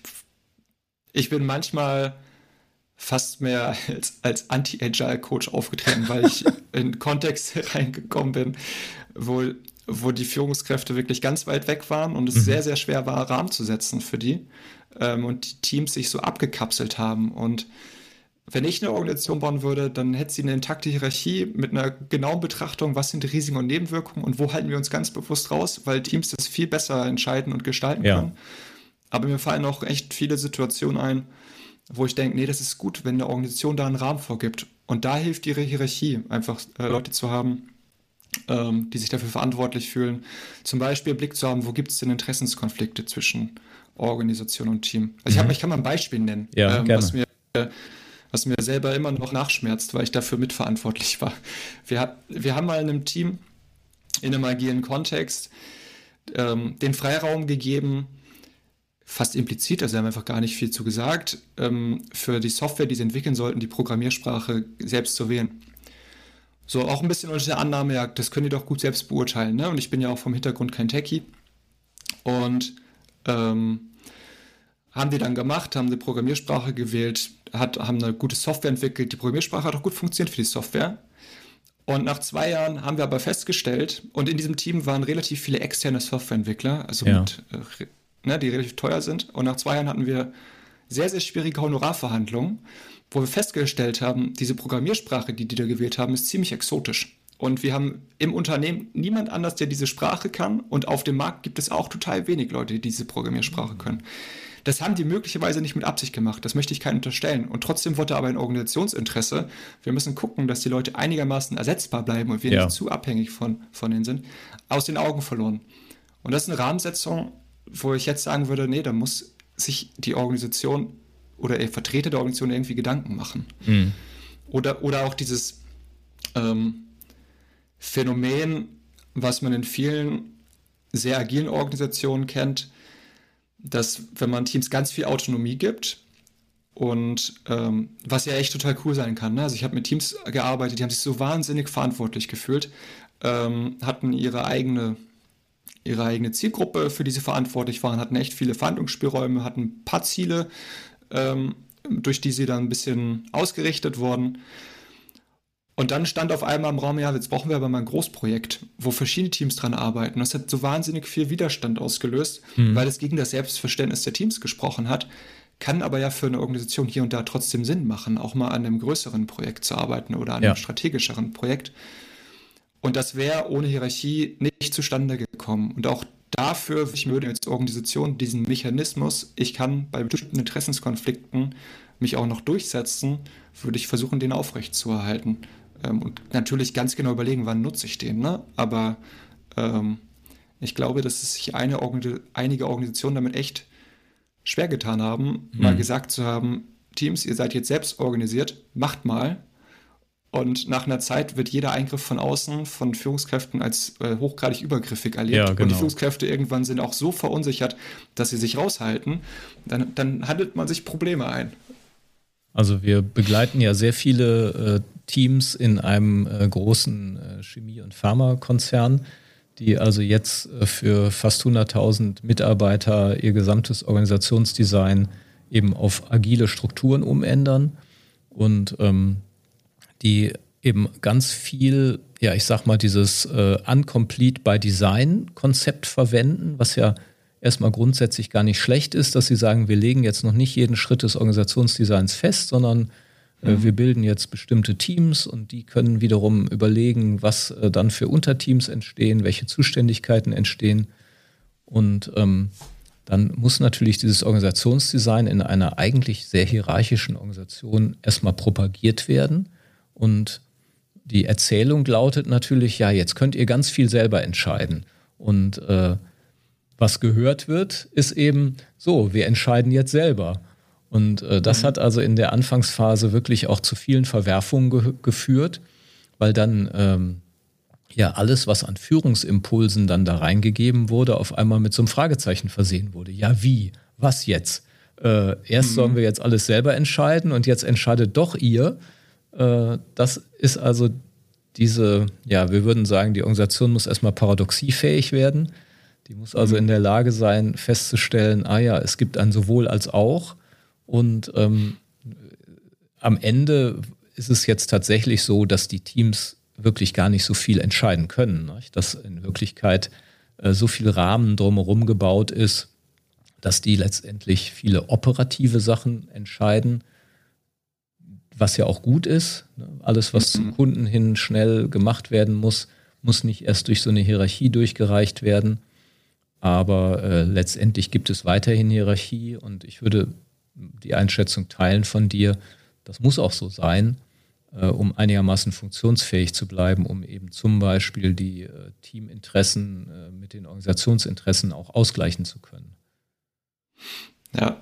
ich bin manchmal fast mehr als, als Anti-Agile-Coach aufgetreten, weil ich in Kontexte reingekommen bin, wo, wo die Führungskräfte wirklich ganz weit weg waren und es mhm. sehr, sehr schwer war, Rahmen zu setzen für die ähm, und die Teams sich so abgekapselt haben. Und wenn ich eine Organisation bauen würde, dann hätte sie eine intakte Hierarchie mit einer genauen Betrachtung, was sind die Risiken und Nebenwirkungen und wo halten wir uns ganz bewusst raus, weil Teams das viel besser entscheiden und gestalten ja. können. Aber mir fallen auch echt viele Situationen ein, wo ich denke, nee, das ist gut, wenn eine Organisation da einen Rahmen vorgibt. Und da hilft ihre Hierarchie, einfach äh, Leute zu haben, ähm, die sich dafür verantwortlich fühlen. Zum Beispiel Blick zu haben, wo gibt es denn Interessenskonflikte zwischen Organisation und Team. Also mhm. ich, hab, ich kann mal ein Beispiel nennen, ja, ähm, was mir äh, was mir selber immer noch nachschmerzt, weil ich dafür mitverantwortlich war. Wir, wir haben mal in einem Team, in einem agilen Kontext, ähm, den Freiraum gegeben, fast implizit, also wir haben einfach gar nicht viel zu gesagt, ähm, für die Software, die sie entwickeln sollten, die Programmiersprache selbst zu wählen. So, auch ein bisschen unter der Annahme, ja, das können die doch gut selbst beurteilen, ne? Und ich bin ja auch vom Hintergrund kein Techie. Und ähm, haben die dann gemacht, haben die Programmiersprache gewählt, hat, haben eine gute Software entwickelt. Die Programmiersprache hat auch gut funktioniert für die Software. Und nach zwei Jahren haben wir aber festgestellt, und in diesem Team waren relativ viele externe Softwareentwickler, also ja. mit, äh, ne, die relativ teuer sind. Und nach zwei Jahren hatten wir sehr, sehr schwierige Honorarverhandlungen, wo wir festgestellt haben, diese Programmiersprache, die die da gewählt haben, ist ziemlich exotisch. Und wir haben im Unternehmen niemand anders, der diese Sprache kann. Und auf dem Markt gibt es auch total wenig Leute, die diese Programmiersprache können. Das haben die möglicherweise nicht mit Absicht gemacht. Das möchte ich keinem unterstellen. Und trotzdem wurde aber ein Organisationsinteresse. Wir müssen gucken, dass die Leute einigermaßen ersetzbar bleiben und wir ja. nicht zu abhängig von, von denen sind, aus den Augen verloren. Und das ist eine Rahmensetzung, wo ich jetzt sagen würde, nee, da muss sich die Organisation oder der Vertreter der Organisation irgendwie Gedanken machen. Mhm. Oder, oder auch dieses ähm, Phänomen, was man in vielen sehr agilen Organisationen kennt, dass, wenn man Teams ganz viel Autonomie gibt und ähm, was ja echt total cool sein kann, ne? Also ich habe mit Teams gearbeitet, die haben sich so wahnsinnig verantwortlich gefühlt, ähm, hatten ihre eigene, ihre eigene Zielgruppe, für die sie verantwortlich waren, hatten echt viele Verhandlungsspielräume, hatten ein paar Ziele, ähm, durch die sie dann ein bisschen ausgerichtet wurden. Und dann stand auf einmal im Raum, ja, jetzt brauchen wir aber mal ein Großprojekt, wo verschiedene Teams dran arbeiten. Das hat so wahnsinnig viel Widerstand ausgelöst, mhm. weil es gegen das Selbstverständnis der Teams gesprochen hat, kann aber ja für eine Organisation hier und da trotzdem Sinn machen, auch mal an einem größeren Projekt zu arbeiten oder an ja. einem strategischeren Projekt. Und das wäre ohne Hierarchie nicht zustande gekommen. Und auch dafür, ich würde als Organisation diesen Mechanismus, ich kann bei bestimmten Interessenskonflikten mich auch noch durchsetzen, würde ich versuchen, den aufrechtzuerhalten. Und natürlich ganz genau überlegen, wann nutze ich den. Ne? Aber ähm, ich glaube, dass es sich eine Organ- einige Organisationen damit echt schwer getan haben, mhm. mal gesagt zu haben, Teams, ihr seid jetzt selbst organisiert, macht mal. Und nach einer Zeit wird jeder Eingriff von außen, von Führungskräften als äh, hochgradig übergriffig erlebt. Ja, genau. Und die Führungskräfte irgendwann sind auch so verunsichert, dass sie sich raushalten. Dann, dann handelt man sich Probleme ein. Also wir begleiten ja sehr viele äh, Teams in einem äh, großen äh, Chemie- und Pharmakonzern, die also jetzt äh, für fast hunderttausend Mitarbeiter ihr gesamtes Organisationsdesign eben auf agile Strukturen umändern und ähm, die eben ganz viel, ja ich sag mal, dieses äh, Uncomplete by Design-Konzept verwenden, was ja erstmal grundsätzlich gar nicht schlecht ist, dass sie sagen, wir legen jetzt noch nicht jeden Schritt des Organisationsdesigns fest, sondern äh, mhm. wir bilden jetzt bestimmte Teams und die können wiederum überlegen, was äh, dann für Unterteams entstehen, welche Zuständigkeiten entstehen. Und ähm, dann muss natürlich dieses Organisationsdesign in einer eigentlich sehr hierarchischen Organisation erstmal propagiert werden. Und die Erzählung lautet natürlich, ja, jetzt könnt ihr ganz viel selber entscheiden. Und äh, was gehört wird, ist eben so, wir entscheiden jetzt selber. Und äh, das mhm. hat also in der Anfangsphase wirklich auch zu vielen Verwerfungen ge- geführt, weil dann ähm, ja alles, was an Führungsimpulsen dann da reingegeben wurde, auf einmal mit so einem Fragezeichen versehen wurde. Ja, wie? Was jetzt? Äh, erst mhm. sollen wir jetzt alles selber entscheiden und jetzt entscheidet doch ihr. Äh, das ist also diese, ja, wir würden sagen, die Organisation muss erstmal paradoxiefähig werden. Die muss also in der Lage sein, festzustellen, ah ja, es gibt ein sowohl als auch. Und ähm, am Ende ist es jetzt tatsächlich so, dass die Teams wirklich gar nicht so viel entscheiden können. Ne? Dass in Wirklichkeit äh, so viel Rahmen drumherum gebaut ist, dass die letztendlich viele operative Sachen entscheiden, was ja auch gut ist. Ne? Alles, was mhm. zum Kunden hin schnell gemacht werden muss, muss nicht erst durch so eine Hierarchie durchgereicht werden. Aber äh, letztendlich gibt es weiterhin Hierarchie und ich würde die Einschätzung teilen von dir. Das muss auch so sein, äh, um einigermaßen funktionsfähig zu bleiben, um eben zum Beispiel die äh, Teaminteressen äh, mit den Organisationsinteressen auch ausgleichen zu können. Ja,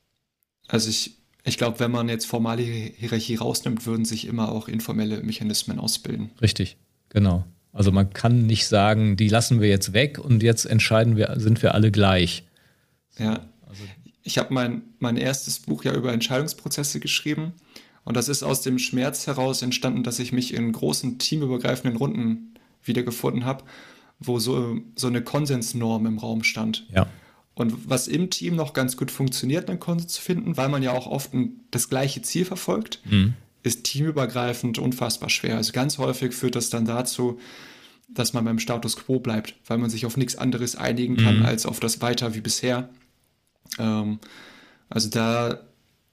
also ich, ich glaube, wenn man jetzt formale Hierarchie rausnimmt, würden sich immer auch informelle Mechanismen ausbilden. Richtig, genau. Also man kann nicht sagen, die lassen wir jetzt weg und jetzt entscheiden wir, sind wir alle gleich. Ja, also ich habe mein, mein erstes Buch ja über Entscheidungsprozesse geschrieben und das ist aus dem Schmerz heraus entstanden, dass ich mich in großen teamübergreifenden Runden wiedergefunden habe, wo so, so eine Konsensnorm im Raum stand. Ja. Und was im Team noch ganz gut funktioniert, einen Konsens zu finden, weil man ja auch oft ein, das gleiche Ziel verfolgt, mhm. ist teamübergreifend unfassbar schwer. Also ganz häufig führt das dann dazu, dass man beim Status quo bleibt, weil man sich auf nichts anderes einigen kann, mhm. als auf das Weiter wie bisher. Ähm, also da,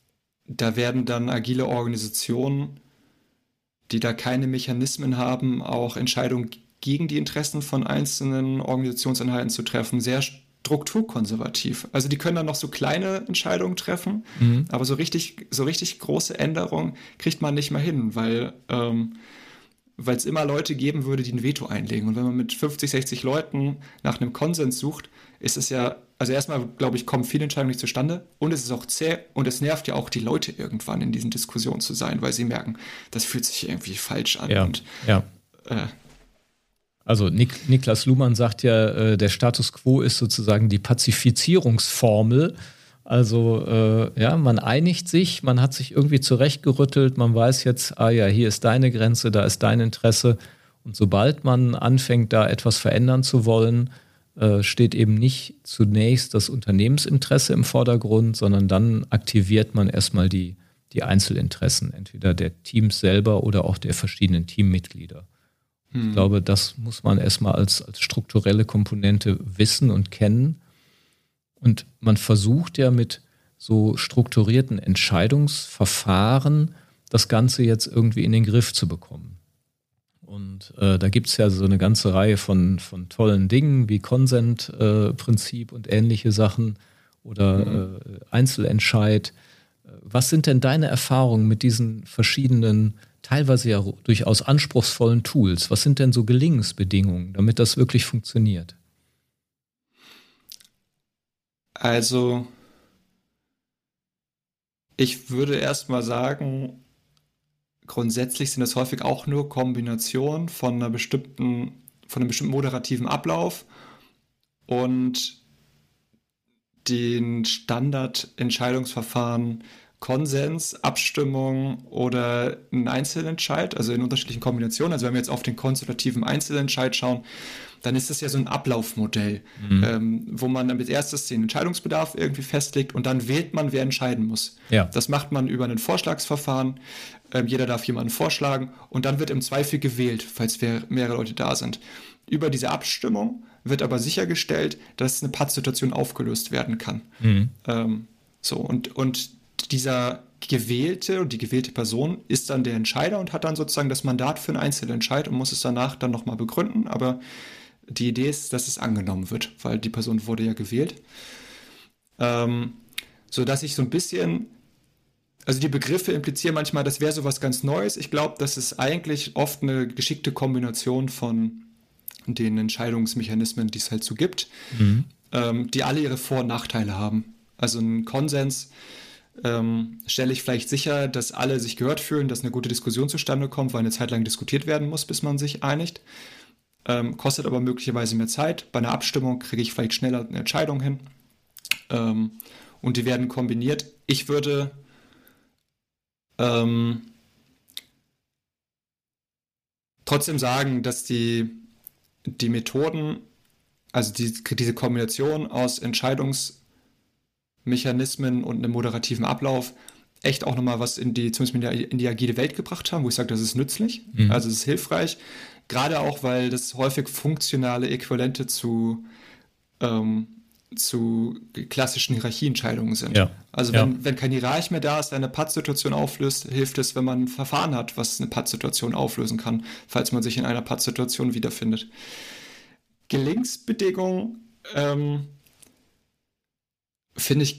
da werden dann agile Organisationen, die da keine Mechanismen haben, auch Entscheidungen gegen die Interessen von einzelnen Organisationseinheiten zu treffen, sehr strukturkonservativ. Also die können dann noch so kleine Entscheidungen treffen, mhm. aber so richtig, so richtig große Änderungen kriegt man nicht mehr hin, weil ähm, weil es immer Leute geben würde, die ein Veto einlegen. Und wenn man mit fünfzig, sechzig Leuten nach einem Konsens sucht, ist es ja, also erstmal, glaube ich, kommen viele Entscheidungen nicht zustande und es ist auch zäh und es nervt ja auch die Leute irgendwann in diesen Diskussionen zu sein, weil sie merken, das fühlt sich irgendwie falsch an. Ja, und, ja. Äh, Also Nik- Niklas Luhmann sagt ja, äh, der Status quo ist sozusagen die Pazifizierungsformel. Also äh, ja, man einigt sich, man hat sich irgendwie zurechtgerüttelt, man weiß jetzt, ah ja, hier ist deine Grenze, da ist dein Interesse. Und sobald man anfängt, da etwas verändern zu wollen, äh, steht eben nicht zunächst das Unternehmensinteresse im Vordergrund, sondern dann aktiviert man erstmal die, die Einzelinteressen, entweder der Teams selber oder auch der verschiedenen Teammitglieder. Ich glaube, das muss man erstmal als, als strukturelle Komponente wissen und kennen. Und man versucht ja mit so strukturierten Entscheidungsverfahren das Ganze jetzt irgendwie in den Griff zu bekommen. Und äh, da gibt es ja so eine ganze Reihe von, von tollen Dingen wie Consent-Prinzip äh, und ähnliche Sachen oder mhm. äh, Einzelentscheid. Was sind denn deine Erfahrungen mit diesen verschiedenen teilweise ja durchaus anspruchsvollen Tools? Was sind denn so Gelingensbedingungen, damit das wirklich funktioniert? Also, ich würde erstmal sagen, grundsätzlich sind das häufig auch nur Kombinationen von einer bestimmten, von einem bestimmten moderativen Ablauf und den Standardentscheidungsverfahren Konsens, Abstimmung oder ein Einzelentscheid, also in unterschiedlichen Kombinationen. Also wenn wir jetzt auf den konsultativen Einzelentscheid schauen, dann ist das ja so ein Ablaufmodell, mhm. ähm, wo man dann als erstes den Entscheidungsbedarf irgendwie festlegt und dann wählt man, wer entscheiden muss. Ja. Das macht man über ein Vorschlagsverfahren. Ähm, jeder darf jemanden vorschlagen und dann wird im Zweifel gewählt, falls wir, mehrere Leute da sind. Über diese Abstimmung wird aber sichergestellt, dass eine Pattsituation aufgelöst werden kann. Mhm. Ähm, so und, und dieser gewählte und die gewählte Person ist dann der Entscheider und hat dann sozusagen das Mandat für einen Einzelentscheid und muss es danach dann nochmal begründen, aber die Idee ist, dass es angenommen wird, weil die Person wurde ja gewählt. Ähm, so dass ich so ein bisschen, also die Begriffe implizieren manchmal, das wäre so was ganz Neues. Ich glaube, das ist eigentlich oft eine geschickte Kombination von den Entscheidungsmechanismen, die es halt so gibt, mhm. ähm, die alle ihre Vor- und Nachteile haben. Also ein Konsens ähm, stelle ich vielleicht sicher, dass alle sich gehört fühlen, dass eine gute Diskussion zustande kommt, weil eine Zeit lang diskutiert werden muss, bis man sich einigt. Ähm, kostet aber möglicherweise mehr Zeit. Bei einer Abstimmung kriege ich vielleicht schneller eine Entscheidung hin. Ähm, und die werden kombiniert. Ich würde ähm, trotzdem sagen, dass die, die Methoden, also die, diese Kombination aus Entscheidungsmechanismen und einem moderativen Ablauf echt auch nochmal was in die, zumindest in die, in die agile Welt gebracht haben, wo ich sage, das ist nützlich, mhm. also es ist hilfreich, gerade auch, weil das häufig funktionale Äquivalente zu, ähm, zu klassischen Hierarchieentscheidungen sind. Ja. Also wenn, ja. wenn kein Hierarch mehr da ist, der eine Pattsituation auflöst, hilft es, wenn man ein Verfahren hat, was eine Pattsituation auflösen kann, falls man sich in einer Pattsituation wiederfindet. Gelingensbedingungen ähm, finde ich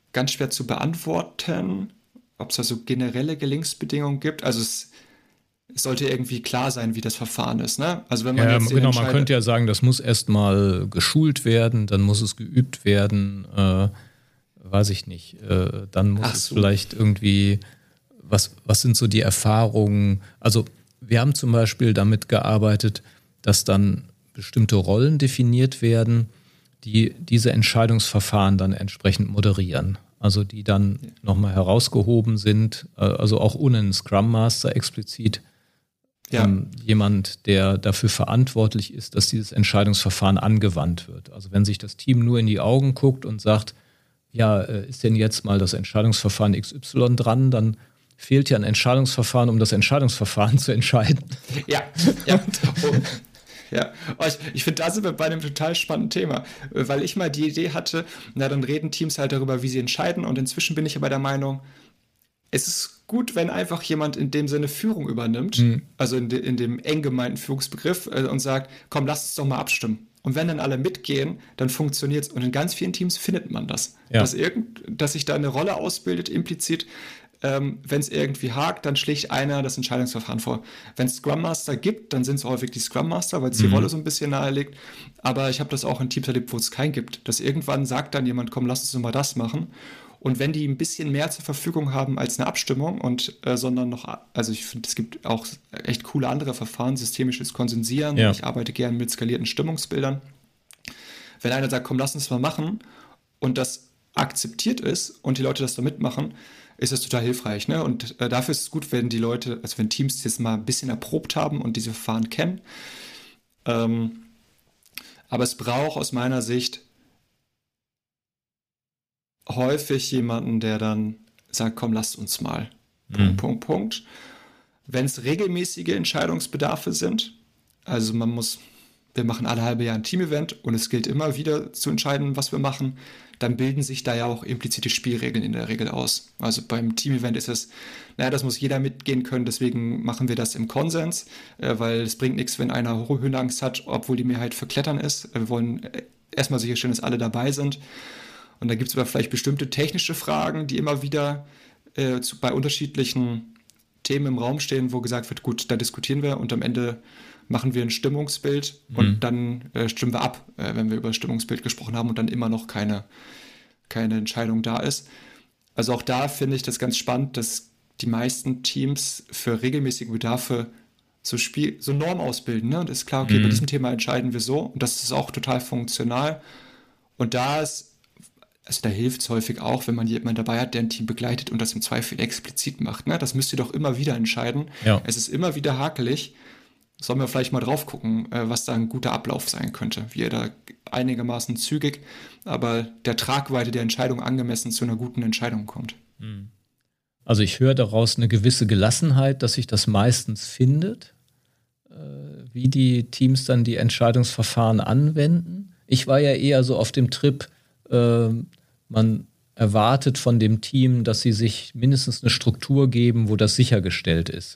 ganz schwer zu beantworten, ob es da so generelle Gelinksbedingungen gibt. Also es, es sollte irgendwie klar sein, wie das Verfahren ist. Ne? Also wenn man ja, jetzt genau, man könnte ja sagen, das muss erstmal geschult werden, dann muss es geübt werden, äh, weiß ich nicht. Äh, dann muss Ach es so. vielleicht irgendwie, was, was sind so die Erfahrungen? Also wir haben zum Beispiel damit gearbeitet, dass dann bestimmte Rollen definiert werden, die diese Entscheidungsverfahren dann entsprechend moderieren. Also die dann ja. nochmal herausgehoben sind, also auch ohne einen Scrum Master explizit. Ja. Ähm, jemand, der dafür verantwortlich ist, dass dieses Entscheidungsverfahren angewandt wird. Also wenn sich das Team nur in die Augen guckt und sagt, ja, ist denn jetzt mal das Entscheidungsverfahren X Y dran, dann fehlt ja ein Entscheidungsverfahren, um das Entscheidungsverfahren zu entscheiden. Ja, ja. Oh. Ja, oh, ich, ich finde, da sind wir bei einem total spannenden Thema, weil ich mal die Idee hatte, na dann reden Teams halt darüber, wie sie entscheiden, und inzwischen bin ich aber der Meinung, es ist gut, wenn einfach jemand in dem Sinne Führung übernimmt, mhm. also in, de, in dem eng gemeinten Führungsbegriff, äh, und sagt, komm, lass uns doch mal abstimmen. Und wenn dann alle mitgehen, dann funktioniert es. Und in ganz vielen Teams findet man das, ja. dass, irgend, dass sich da eine Rolle ausbildet, implizit. Ähm, wenn es irgendwie hakt, dann schlägt einer das Entscheidungsverfahren vor. Wenn es Scrum Master gibt, dann sind es häufig die Scrum Master, weil es die mhm. Rolle so ein bisschen nahe liegt. Aber ich habe das auch in Teams erlebt, wo es keinen gibt. Dass irgendwann sagt dann jemand, komm, lass uns doch mal das machen. Und wenn die ein bisschen mehr zur Verfügung haben als eine Abstimmung und äh, sondern noch, also ich finde, es gibt auch echt coole andere Verfahren, systemisches Konsensieren. Ja. Ich arbeite gerne mit skalierten Stimmungsbildern. Wenn einer sagt, komm, lass uns mal machen, und das akzeptiert ist und die Leute das da mitmachen, ist das total hilfreich. Ne? Und äh, dafür ist es gut, wenn die Leute, also wenn Teams das mal ein bisschen erprobt haben und diese Verfahren kennen. Ähm, aber es braucht aus meiner Sicht häufig jemanden, der dann sagt, komm, lasst uns mal. Mhm. Punkt, Punkt, Punkt. Wenn es regelmäßige Entscheidungsbedarfe sind, also man muss, wir machen alle halbe Jahr ein Team-Event und es gilt immer wieder zu entscheiden, was wir machen, dann bilden sich da ja auch implizite Spielregeln in der Regel aus. Also beim Team-Event ist es, naja, das muss jeder mitgehen können, deswegen machen wir das im Konsens, äh, weil es bringt nichts, wenn einer Höhenangst hat, obwohl die Mehrheit für Klettern ist. Wir wollen erstmal sicherstellen, dass alle dabei sind. Und da gibt es aber vielleicht bestimmte technische Fragen, die immer wieder äh, zu, bei unterschiedlichen Themen im Raum stehen, wo gesagt wird, gut, da diskutieren wir und am Ende machen wir ein Stimmungsbild mhm. und dann äh, stimmen wir ab, äh, wenn wir über das Stimmungsbild gesprochen haben und dann immer noch keine, keine Entscheidung da ist. Also auch da finde ich das ganz spannend, dass die meisten Teams für regelmäßige Bedarfe so, Spiel, so Norm ausbilden. Ne? Und ist klar, okay, mhm. bei diesem Thema entscheiden wir so. Und das ist auch total funktional. Und da ist, also da hilft es häufig auch, wenn man jemanden dabei hat, der ein Team begleitet und das im Zweifel explizit macht. Ne? Das müsst ihr doch immer wieder entscheiden. Ja. Es ist immer wieder hakelig. Sollen wir vielleicht mal drauf gucken, was da ein guter Ablauf sein könnte. Wie ihr da einigermaßen zügig, aber der Tragweite der Entscheidung angemessen zu einer guten Entscheidung kommt. Also ich höre daraus eine gewisse Gelassenheit, dass sich das meistens findet, wie die Teams dann die Entscheidungsverfahren anwenden. Ich war ja eher so auf dem Trip, man erwartet von dem Team, dass sie sich mindestens eine Struktur geben, wo das sichergestellt ist.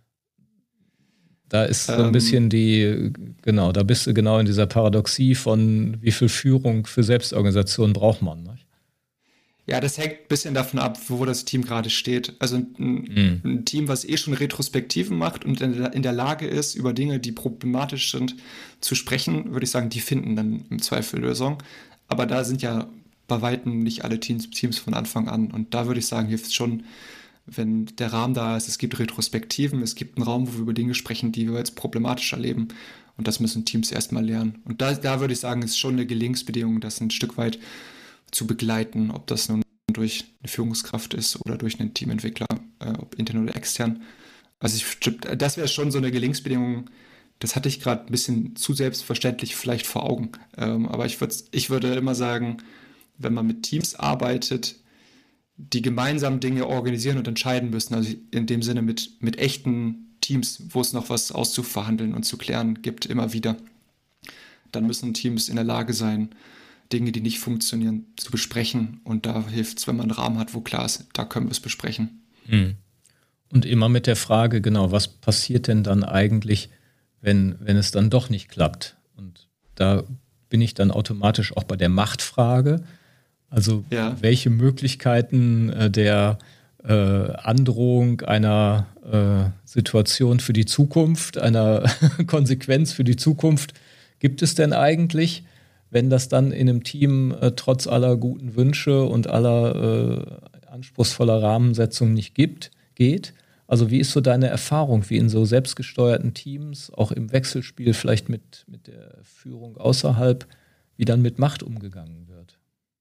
Da ist so ein bisschen die, genau, da bist du genau in dieser Paradoxie von, wie viel Führung für Selbstorganisation braucht man. Ne? Ja, das hängt ein bisschen davon ab, wo das Team gerade steht. Also ein, mhm. ein Team, was eh schon Retrospektiven macht und in der Lage ist, über Dinge, die problematisch sind, zu sprechen, würde ich sagen, die finden dann im Zweifel Lösung. Aber da sind ja bei Weitem nicht alle Teams, Teams von Anfang an. Und da würde ich sagen, hilft es schon, wenn der Rahmen da ist, es gibt Retrospektiven, es gibt einen Raum, wo wir über Dinge sprechen, die wir jetzt problematisch erleben. Und das müssen Teams erstmal lernen. Und da, da würde ich sagen, ist schon eine Gelinksbedingung, das ein Stück weit zu begleiten, ob das nun durch eine Führungskraft ist oder durch einen Teamentwickler, äh, ob intern oder extern. Also ich, das wäre schon so eine Gelinksbedingung, das hatte ich gerade ein bisschen zu selbstverständlich vielleicht vor Augen. Ähm, aber ich, würd, ich würde immer sagen, wenn man mit Teams arbeitet, die gemeinsam Dinge organisieren und entscheiden müssen, also in dem Sinne mit, mit echten Teams, wo es noch was auszuverhandeln und zu klären gibt, immer wieder, dann müssen Teams in der Lage sein, Dinge, die nicht funktionieren, zu besprechen. Und da hilft es, wenn man einen Rahmen hat, wo klar ist, da können wir es besprechen. Und immer mit der Frage, genau, was passiert denn dann eigentlich, wenn, wenn es dann doch nicht klappt? Und da bin ich dann automatisch auch bei der Machtfrage. Also Ja. welche Möglichkeiten äh, der äh, Androhung einer äh, Situation für die Zukunft, einer Konsequenz für die Zukunft gibt es denn eigentlich, wenn das dann in einem Team äh, trotz aller guten Wünsche und aller äh, anspruchsvoller Rahmensetzung nicht gibt, geht? Also wie ist so deine Erfahrung, wie in so selbstgesteuerten Teams, auch im Wechselspiel vielleicht mit, mit der Führung außerhalb, wie dann mit Macht umgegangen wird?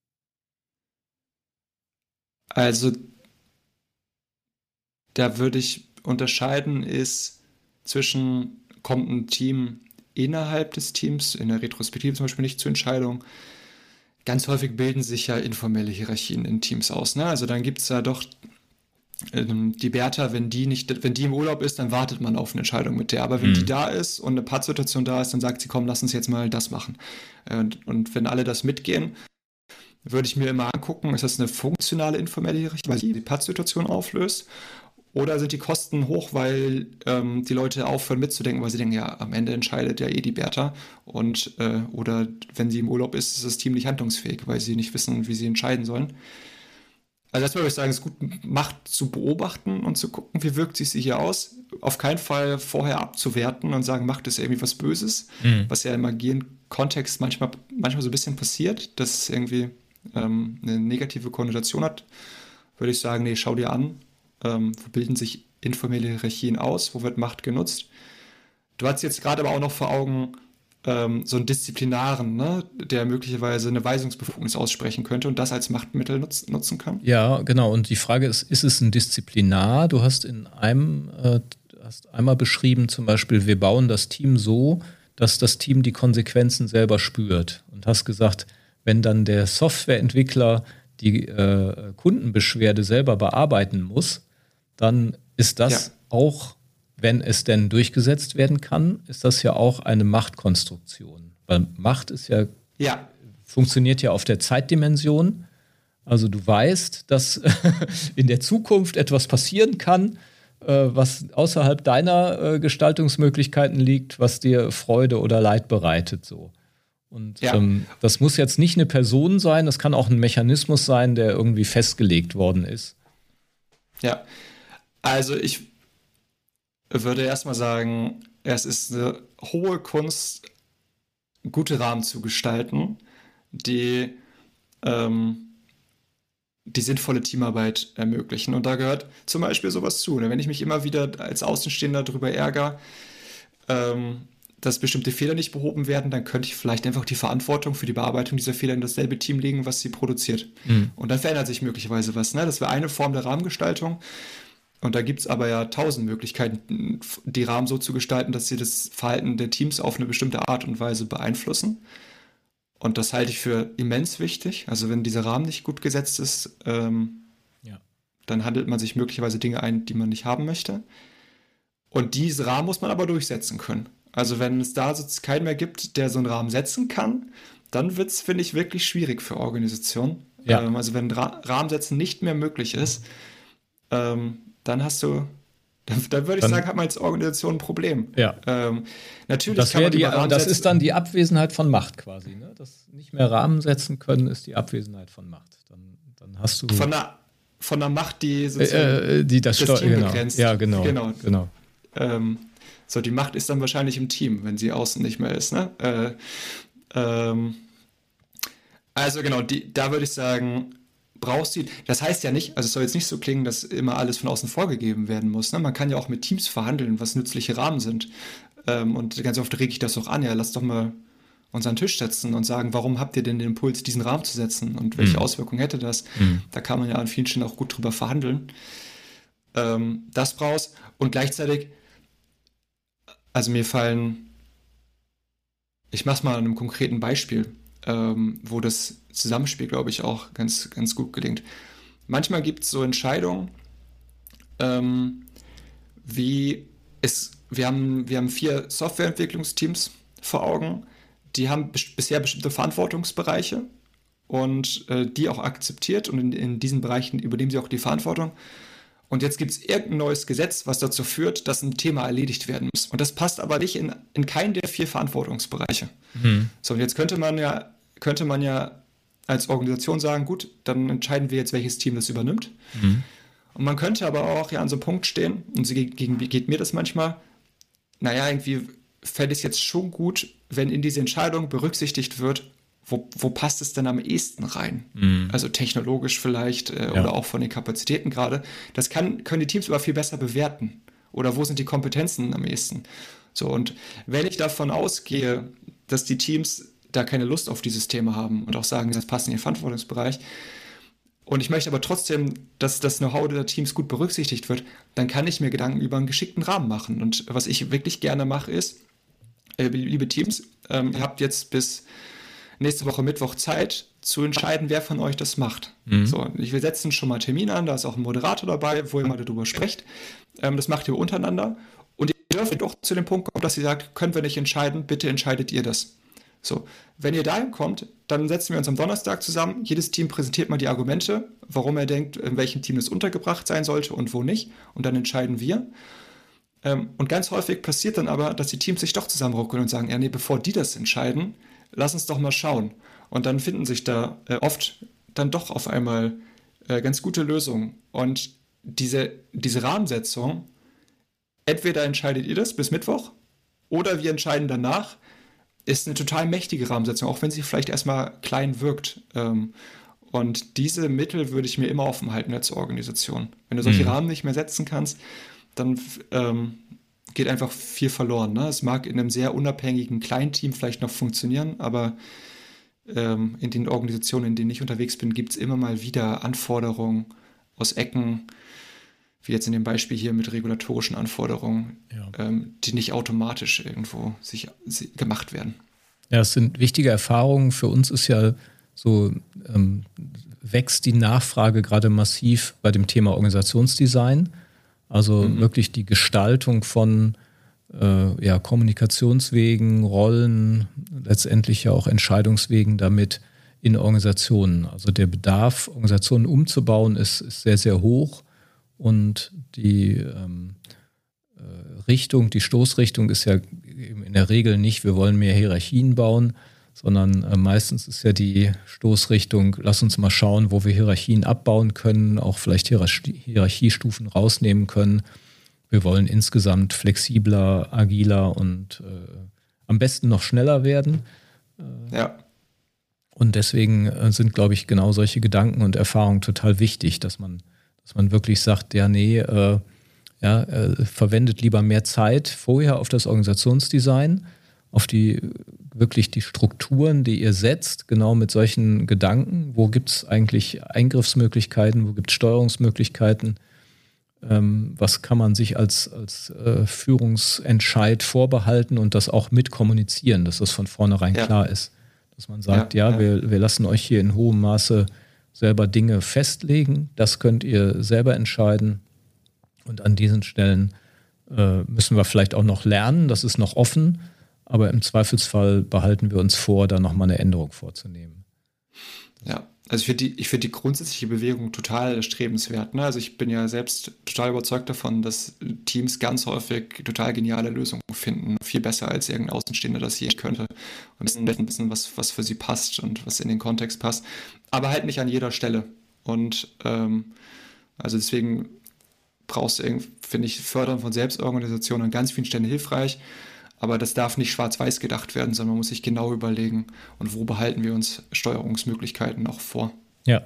Also da würde ich unterscheiden, ist zwischen, kommt ein Team innerhalb des Teams, in der Retrospektive zum Beispiel nicht zur Entscheidung. Ganz häufig bilden sich ja informelle Hierarchien in Teams aus. Ne? Also dann gibt es ja doch ähm, die Bertha, wenn die nicht, wenn die im Urlaub ist, dann wartet man auf eine Entscheidung mit der. Aber wenn Mhm. die da ist und eine Pattsituation da ist, dann sagt sie, komm, lass uns jetzt mal das machen. Und, und wenn alle das mitgehen, würde ich mir immer angucken, ist das eine funktionale informelle Hierarchie, weil die die Pattsituation auflöst? Oder sind die Kosten hoch, weil ähm, die Leute aufhören mitzudenken, weil sie denken, ja, am Ende entscheidet ja eh die Bertha. Und, äh, oder wenn sie im Urlaub ist, ist das Team nicht handlungsfähig, weil sie nicht wissen, wie sie entscheiden sollen. Also erstmal würde ich sagen, es ist gut, Macht zu beobachten und zu gucken, wie wirkt sich sie hier aus. Auf keinen Fall vorher abzuwerten und sagen, Macht ist irgendwie was Böses, Mhm. was ja im agilen Kontext manchmal, manchmal so ein bisschen passiert, dass es irgendwie ähm, eine negative Konnotation hat. Würde ich sagen, nee, schau dir an, ähm, wo bilden sich informelle Hierarchien aus, wo wird Macht genutzt. Du hast jetzt gerade aber auch noch vor Augen ähm, so einen Disziplinaren, ne, der möglicherweise eine Weisungsbefugnis aussprechen könnte und das als Machtmittel nutz, nutzen kann. Ja, genau. Und die Frage ist, ist es ein Disziplinar? Du hast in einem, äh, hast einmal beschrieben, zum Beispiel, wir bauen das Team so, dass das Team die Konsequenzen selber spürt. Und hast gesagt, wenn dann der Softwareentwickler die äh, Kundenbeschwerde selber bearbeiten muss, dann ist das Ja. auch, wenn es denn durchgesetzt werden kann, ist das ja auch eine Machtkonstruktion. Weil Macht ist ja, Ja, funktioniert ja auf der Zeitdimension. Also du weißt, dass in der Zukunft etwas passieren kann, äh, was außerhalb deiner äh, Gestaltungsmöglichkeiten liegt, was dir Freude oder Leid bereitet. So. Und Ja. ähm, das muss jetzt nicht eine Person sein, das kann auch ein Mechanismus sein, der irgendwie festgelegt worden ist. ja. Also ich würde erstmal sagen, es ist eine hohe Kunst, gute Rahmen zu gestalten, die ähm, die sinnvolle Teamarbeit ermöglichen. Und da gehört zum Beispiel sowas zu. Ne? Wenn ich mich immer wieder als Außenstehender darüber ärgere, ähm, dass bestimmte Fehler nicht behoben werden, dann könnte ich vielleicht einfach die Verantwortung für die Bearbeitung dieser Fehler in dasselbe Team legen, was sie produziert. Mhm. Und dann verändert sich möglicherweise was. Ne? Das wäre eine Form der Rahmengestaltung. Und da gibt es aber ja tausend Möglichkeiten, die Rahmen so zu gestalten, dass sie das Verhalten der Teams auf eine bestimmte Art und Weise beeinflussen. Und das halte ich für immens wichtig. Also wenn dieser Rahmen nicht gut gesetzt ist, ähm, Ja. dann handelt man sich möglicherweise Dinge ein, die man nicht haben möchte. Und diese Rahmen muss man aber durchsetzen können. Also wenn es da so keinen mehr gibt, der so einen Rahmen setzen kann, dann wird es, finde ich, wirklich schwierig für Organisationen. Ja. Ähm, also wenn Ra- Rahmensetzen nicht mehr möglich ist, ähm, dann hast du, dann, dann würde ich Dann- sagen, hat man als Organisation ein Problem. Ja. Ähm, natürlich Das, kann wäre man die, über Rahmen das setzen- ist dann die Abwesenheit von Macht quasi. Ne? Das nicht mehr Rahmen setzen können, ist die Abwesenheit von Macht. Dann, dann hast du von einer, von einer Macht, die sozusagen äh, äh, die das, das Steu- Team genau. begrenzt. Ja, genau. Genau. genau. Ähm, so, die Macht ist dann wahrscheinlich im Team, wenn sie außen nicht mehr ist. Ne? Äh, ähm, also genau, die, da würde ich sagen, brauchst du, das heißt ja nicht, also es soll jetzt nicht so klingen, dass immer alles von außen vorgegeben werden muss. Ne? Man kann ja auch mit Teams verhandeln, was nützliche Rahmen sind. Ähm, und ganz oft rege ich das auch an, ja, lass doch mal uns an den Tisch setzen und sagen, warum habt ihr denn den Impuls, diesen Rahmen zu setzen und welche Mhm. Auswirkungen hätte das? Mhm. Da kann man ja an vielen Stellen auch gut drüber verhandeln. Ähm, das brauchst und gleichzeitig, also mir fallen, ich mach's mal an einem konkreten Beispiel, ähm, wo das Zusammenspiel, glaube ich, auch ganz, ganz gut gelingt. Manchmal gibt es so Entscheidungen, ähm, wie es, wir haben, wir haben vier Softwareentwicklungsteams vor Augen, die haben bes- bisher bestimmte Verantwortungsbereiche und äh, die auch akzeptiert und in, in diesen Bereichen übernehmen sie auch die Verantwortung. Und jetzt gibt es irgendein neues Gesetz, was dazu führt, dass ein Thema erledigt werden muss. Und das passt aber nicht in, in keinen der vier Verantwortungsbereiche. Mhm. So, und jetzt könnte man ja, könnte man ja als Organisation sagen, gut, dann entscheiden wir jetzt, welches Team das übernimmt. Mhm. Und man könnte aber auch ja an so einem Punkt stehen, und so gegen, geht mir das manchmal, naja, irgendwie fände ich es jetzt schon gut, wenn in diese Entscheidung berücksichtigt wird, wo, wo passt es denn am ehesten rein? Mhm. Also technologisch vielleicht äh, ja. oder auch von den Kapazitäten gerade. Das kann, können die Teams aber viel besser bewerten. Oder wo sind die Kompetenzen am ehesten? So, und wenn ich davon ausgehe, dass die Teams da keine Lust auf dieses Thema haben und auch sagen, das passt in ihren Verantwortungsbereich, und ich möchte aber trotzdem, dass das Know-how der Teams gut berücksichtigt wird, dann kann ich mir Gedanken über einen geschickten Rahmen machen. Und was ich wirklich gerne mache ist, äh, liebe Teams, ähm, ihr habt jetzt bis nächste Woche Mittwoch Zeit zu entscheiden, wer von euch das macht. Mhm. So, wir setzen schon mal Termin an, da ist auch ein Moderator dabei, wo ihr mal darüber sprecht. Ähm, das macht ihr untereinander. Und ihr dürft doch zu dem Punkt kommen, dass ihr sagt, können wir nicht entscheiden, bitte entscheidet ihr das. So, wenn ihr dahin kommt, dann setzen wir uns am Donnerstag zusammen. Jedes Team präsentiert mal die Argumente, warum er denkt, in welchem Team es untergebracht sein sollte und wo nicht. Und dann entscheiden wir. Und ganz häufig passiert dann aber, dass die Teams sich doch zusammenruckeln und sagen, ja nee, bevor die das entscheiden, lass uns doch mal schauen. Und dann finden sich da oft dann doch auf einmal ganz gute Lösungen. Und diese, diese Rahmensetzung, entweder entscheidet ihr das bis Mittwoch oder wir entscheiden danach, ist eine total mächtige Rahmensetzung, auch wenn sie vielleicht erstmal klein wirkt. Und diese Mittel würde ich mir immer offen halten als Organisation. Wenn du solche mhm. Rahmen nicht mehr setzen kannst, dann ähm, geht einfach viel verloren. Ne? Es mag in einem sehr unabhängigen Kleinteam vielleicht noch funktionieren, aber ähm, in den Organisationen, in denen ich unterwegs bin, gibt es immer mal wieder Anforderungen aus Ecken, wie jetzt in dem Beispiel hier mit regulatorischen Anforderungen, ja. ähm, die nicht automatisch irgendwo sich, sich gemacht werden. Ja, es sind wichtige Erfahrungen. Für uns ist ja so, ähm, wächst die Nachfrage gerade massiv bei dem Thema Organisationsdesign. Also mhm. wirklich die Gestaltung von äh, ja, Kommunikationswegen, Rollen, letztendlich ja auch Entscheidungswegen damit in Organisationen. Also der Bedarf, Organisationen umzubauen, ist, ist sehr, sehr hoch. Und die ähm, äh, Richtung, die Stoßrichtung ist ja in der Regel nicht, wir wollen mehr Hierarchien bauen, sondern äh, meistens ist ja die Stoßrichtung, lass uns mal schauen, wo wir Hierarchien abbauen können, auch vielleicht Hierarchie, Hierarchiestufen rausnehmen können. Wir wollen insgesamt flexibler, agiler und äh, am besten noch schneller werden. Äh, ja. Und deswegen äh, sind, glaube ich, genau solche Gedanken und Erfahrungen total wichtig, dass man dass man wirklich sagt, ja, nee, äh, ja, äh, verwendet lieber mehr Zeit vorher auf das Organisationsdesign, auf die wirklich die Strukturen, die ihr setzt, genau mit solchen Gedanken. Wo gibt es eigentlich Eingriffsmöglichkeiten, wo gibt es Steuerungsmöglichkeiten? Ähm, was kann man sich als, als äh, Führungsentscheid vorbehalten und das auch mit kommunizieren, dass das von vornherein ja. klar ist. Dass man sagt, ja, ja, ja. Wir, wir lassen euch hier in hohem Maße selber Dinge festlegen, das könnt ihr selber entscheiden und an diesen Stellen äh, müssen wir vielleicht auch noch lernen, das ist noch offen, aber im Zweifelsfall behalten wir uns vor, da nochmal eine Änderung vorzunehmen. Ja, also ich finde die, ich find die grundsätzliche Bewegung total erstrebenswert. Ne? Also ich bin ja selbst total überzeugt davon, dass Teams ganz häufig total geniale Lösungen finden, viel besser als irgendein Außenstehender das je könnte und wissen, was, was für sie passt und was in den Kontext passt, aber halt nicht an jeder Stelle. Und ähm, also deswegen brauchst du, finde ich, Fördern von Selbstorganisation an ganz vielen Stellen hilfreich. Aber das darf nicht schwarz-weiß gedacht werden, sondern man muss sich genau überlegen, und wo behalten wir uns Steuerungsmöglichkeiten auch vor. Ja.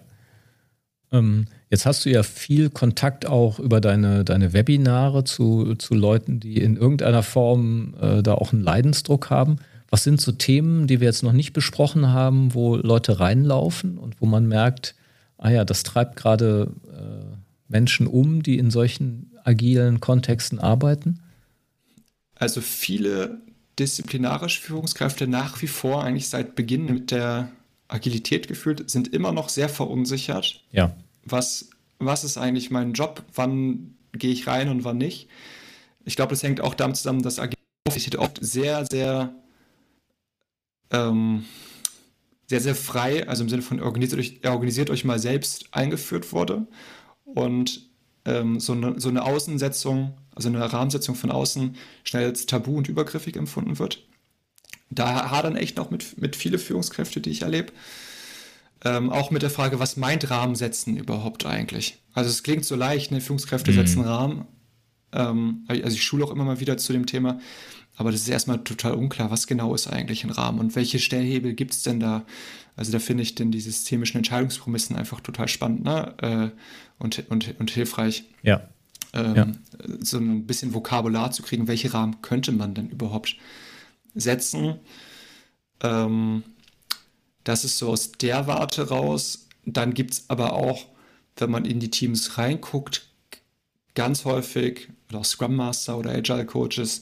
Ähm, jetzt hast du ja viel Kontakt auch über deine, deine Webinare zu, zu Leuten, die in irgendeiner Form äh, da auch einen Leidensdruck haben. Was sind so Themen, die wir jetzt noch nicht besprochen haben, wo Leute reinlaufen und wo man merkt, ah ja, das treibt gerade äh, Menschen um, die in solchen agilen Kontexten arbeiten? Also viele disziplinarische Führungskräfte nach wie vor, eigentlich seit Beginn mit der Agilität gefühlt, sind immer noch sehr verunsichert. Ja. Was, was ist eigentlich mein Job? Wann gehe ich rein und wann nicht? Ich glaube, das hängt auch damit zusammen, dass Agilität oft sehr, sehr, ähm, sehr, sehr frei, also im Sinne von organisiert euch, organisiert euch mal selbst eingeführt wurde. Und ähm, so, eine, so eine Außensetzung, also eine Rahmensetzung von außen, schnell als tabu und übergriffig empfunden wird. Da hadern echt noch mit, mit viele Führungskräfte, die ich erlebe. ähm, auch mit der Frage, was meint Rahmen setzen überhaupt eigentlich? Also es klingt so leicht, ne? Führungskräfte mhm. setzen Rahmen. Ähm, also ich schule auch immer mal wieder zu dem Thema, aber das ist erstmal total unklar, was genau ist eigentlich ein Rahmen und welche Stellhebel gibt es denn da? Also da finde ich denn die systemischen Entscheidungsprämissen einfach total spannend, ne? äh, und, und, und hilfreich. Ja. Ähm, ja. So ein bisschen Vokabular zu kriegen, welche Rahmen könnte man denn überhaupt setzen? Ähm, das ist so aus der Warte raus. Dann gibt es aber auch, wenn man in die Teams reinguckt, ganz häufig, oder auch Scrum Master oder Agile Coaches,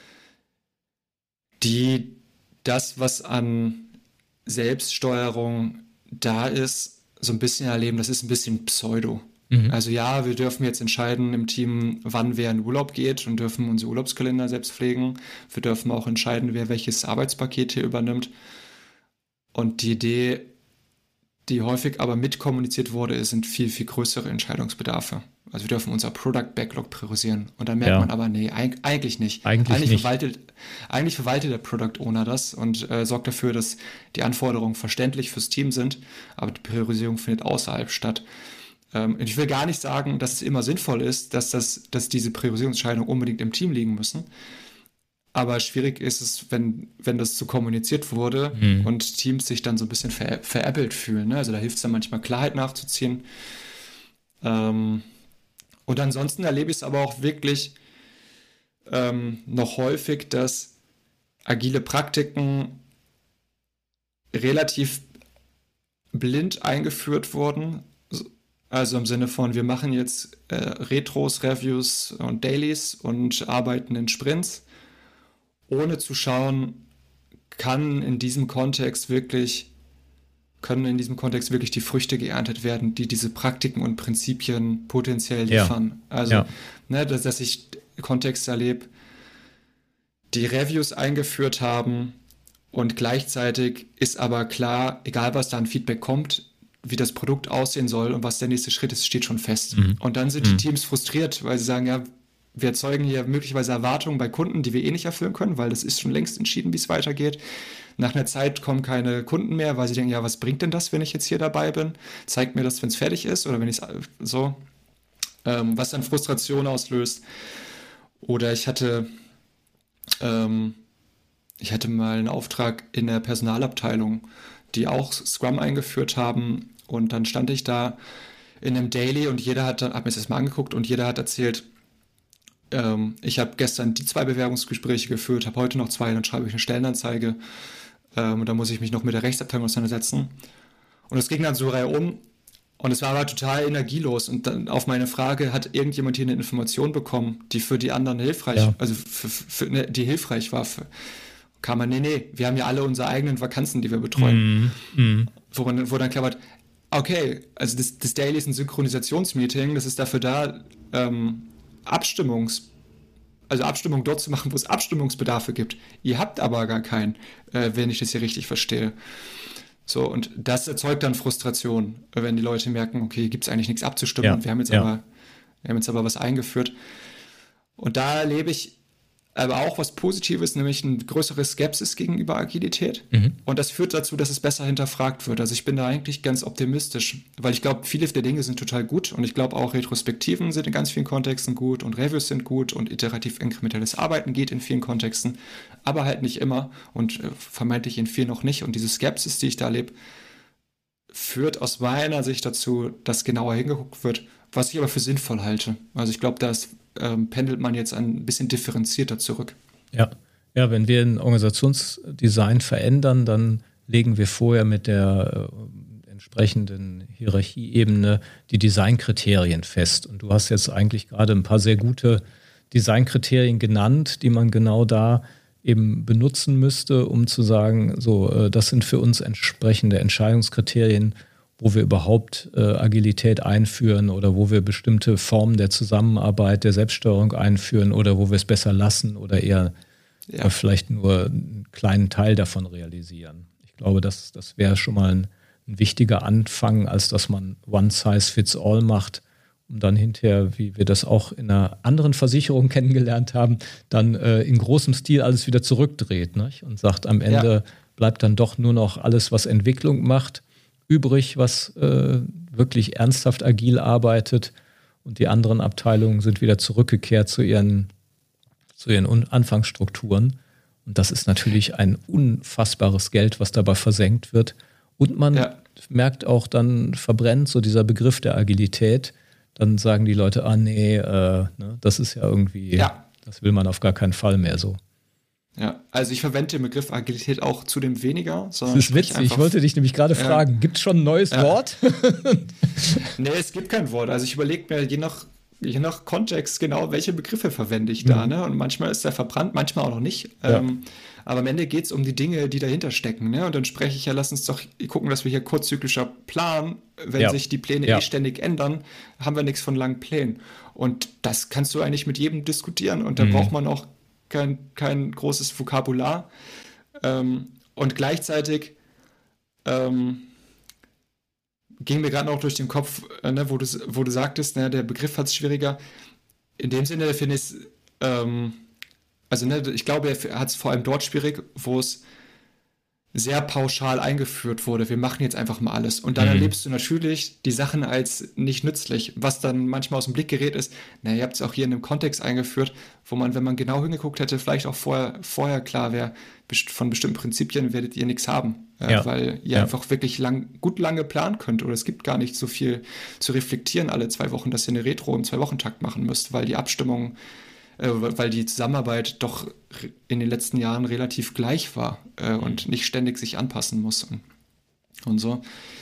die das, was an Selbststeuerung da ist, so ein bisschen erleben, das ist ein bisschen Pseudo. Mhm. Also ja, wir dürfen jetzt entscheiden im Team, wann wer in Urlaub geht und dürfen unsere Urlaubskalender selbst pflegen. Wir dürfen auch entscheiden, wer welches Arbeitspaket hier übernimmt. Und die Idee, die häufig aber mitkommuniziert wurde, sind viel, viel größere Entscheidungsbedarfe. Also wir dürfen unser Product Backlog priorisieren. Und dann merkt ja. man aber, nee, eigentlich nicht. Eigentlich, eigentlich, nicht. Verwaltet, eigentlich verwaltet der Product Owner das und äh, sorgt dafür, dass die Anforderungen verständlich fürs Team sind, aber die Priorisierung findet außerhalb statt. Ähm, ich will gar nicht sagen, dass es immer sinnvoll ist, dass, das, dass diese Priorisierungsentscheidungen unbedingt im Team liegen müssen. Aber schwierig ist es, wenn, wenn das so kommuniziert wurde mhm. und Teams sich dann so ein bisschen ver, veräppelt fühlen. Ne? Also da hilft es dann manchmal, Klarheit nachzuziehen. Ähm, und ansonsten erlebe ich es aber auch wirklich ähm, noch häufig, dass agile Praktiken relativ blind eingeführt wurden. Also im Sinne von, wir machen jetzt äh, Retros, Reviews und Dailies und arbeiten in Sprints, ohne zu schauen, kann in diesem Kontext wirklich, können in diesem Kontext wirklich die Früchte geerntet werden, die diese Praktiken und Prinzipien potenziell liefern. Ja. Also, ja. Ne, dass, dass ich Kontexte erlebe, die Reviews eingeführt haben und gleichzeitig ist aber klar, egal was da an Feedback kommt, wie das Produkt aussehen soll und was der nächste Schritt ist, steht schon fest. Mhm. Und dann sind mhm. die Teams frustriert, weil sie sagen, ja, wir erzeugen hier möglicherweise Erwartungen bei Kunden, die wir eh nicht erfüllen können, weil das ist schon längst entschieden, wie es weitergeht. Nach einer Zeit kommen keine Kunden mehr, weil sie denken, ja, was bringt denn das, wenn ich jetzt hier dabei bin? Zeigt mir das, wenn es fertig ist oder wenn ich es so, ähm, was dann Frustration auslöst. Oder ich hatte, ähm, ich hatte mal einen Auftrag in der Personalabteilung, die auch Scrum eingeführt haben und dann stand ich da in einem Daily und jeder hat dann, hab mir das mal angeguckt und jeder hat erzählt, ich habe gestern die zwei Bewerbungsgespräche geführt, habe heute noch zwei, dann schreibe ich eine Stellenanzeige ähm, und dann muss ich mich noch mit der Rechtsabteilung auseinandersetzen. Und es ging dann so reihum und es war aber total energielos und dann auf meine Frage, hat irgendjemand hier eine Information bekommen, die für die anderen hilfreich, ja. also für, für, ne, die hilfreich war, für, kam man, nee, nee, wir haben ja alle unsere eigenen Vakanzen, die wir betreuen. Mm, mm. Wo, man, wo dann klar wird, okay, also das, das Daily ist ein Synchronisationsmeeting, das ist dafür da, ähm, Abstimmungs, also Abstimmung dort zu machen, wo es Abstimmungsbedarfe gibt. Ihr habt aber gar keinen, äh, wenn ich das hier richtig verstehe. So, und das erzeugt dann Frustration, wenn die Leute merken, okay, gibt es eigentlich nichts abzustimmen, ja, und wir haben jetzt ja. aber, wir haben jetzt aber was eingeführt. Und da erlebe ich aber auch was Positives, nämlich eine größere Skepsis gegenüber Agilität. Mhm. Und das führt dazu, dass es besser hinterfragt wird. Also ich bin da eigentlich ganz optimistisch, weil ich glaube, viele der Dinge sind total gut und ich glaube auch Retrospektiven sind in ganz vielen Kontexten gut und Reviews sind gut und iterativ inkrementelles Arbeiten geht in vielen Kontexten, aber halt nicht immer und äh, vermeintlich in vielen noch nicht. Und diese Skepsis, die ich da erlebe, führt aus meiner Sicht dazu, dass genauer hingeguckt wird, was ich aber für sinnvoll halte. Also ich glaube, das ähm, pendelt man jetzt ein bisschen differenzierter zurück. Ja. ja, wenn wir ein Organisationsdesign verändern, dann legen wir vorher mit der äh, entsprechenden Hierarchieebene die Designkriterien fest. Und du hast jetzt eigentlich gerade ein paar sehr gute Designkriterien genannt, die man genau da eben benutzen müsste, um zu sagen, so, äh, das sind für uns entsprechende Entscheidungskriterien, wo wir überhaupt äh, Agilität einführen oder wo wir bestimmte Formen der Zusammenarbeit, der Selbststeuerung einführen oder wo wir es besser lassen oder eher ja. äh, vielleicht nur einen kleinen Teil davon realisieren. Ich glaube, das, das wäre schon mal ein, ein wichtiger Anfang, als dass man One Size Fits All macht, um dann hinterher, wie wir das auch in einer anderen Versicherung kennengelernt haben, dann äh, in großem Stil alles wieder zurückdreht, nicht? Und sagt, am Ende ja. bleibt dann doch nur noch alles, was Entwicklung macht, übrig, was äh, wirklich ernsthaft agil arbeitet. Und die anderen Abteilungen sind wieder zurückgekehrt zu ihren, zu ihren Anfangsstrukturen. Und das ist natürlich ein unfassbares Geld, was dabei versenkt wird. Und man ja. merkt auch, dann verbrennt so dieser Begriff der Agilität. Dann sagen die Leute, ah nee, äh, ne, das ist ja irgendwie, ja. das will man auf gar keinen Fall mehr so. Ja, also ich verwende den Begriff Agilität auch zudem weniger. Das ist witzig, ich wollte dich nämlich gerade ja. fragen, gibt es schon ein neues ja. Wort? Nee, es gibt kein Wort. Also ich überlege mir je nach, je nach Kontext genau, welche Begriffe verwende ich da. Mhm. Ne? Und manchmal ist der verbrannt, manchmal auch noch nicht. Ja. Ähm, aber am Ende geht es um die Dinge, die dahinter stecken. Ne? Und dann spreche ich ja, lass uns doch gucken, dass wir hier kurzzyklischer planen. Wenn ja. sich die Pläne ja. eh ständig ändern, haben wir nichts von langen Plänen. Und das kannst du eigentlich mit jedem diskutieren. Und da mhm. braucht man auch Kein, kein großes Vokabular. Ähm, und gleichzeitig ähm, ging mir gerade noch durch den Kopf, äh, ne, wo, du, wo du sagtest, ne, der Begriff hat es schwieriger. In dem Sinne finde ich es, ähm, also ne, ich glaube, er hat es vor allem dort schwierig, wo es sehr pauschal eingeführt wurde. Wir machen jetzt einfach mal alles. Und dann mhm. erlebst du natürlich die Sachen als nicht nützlich, was dann manchmal aus dem Blick gerät ist. Na, ihr habt es auch hier in einem Kontext eingeführt, wo man, wenn man genau hingeguckt hätte, vielleicht auch vorher, vorher klar wäre, von bestimmten Prinzipien werdet ihr nichts haben. Äh, ja. Weil ihr ja. einfach wirklich lang, gut lange planen könnt. Oder es gibt gar nicht so viel zu reflektieren alle zwei Wochen, dass ihr eine Retro im Zwei-Wochen-Takt machen müsst, weil die Abstimmung weil die Zusammenarbeit doch in den letzten Jahren relativ gleich war äh, und nicht ständig sich anpassen muss und, und so.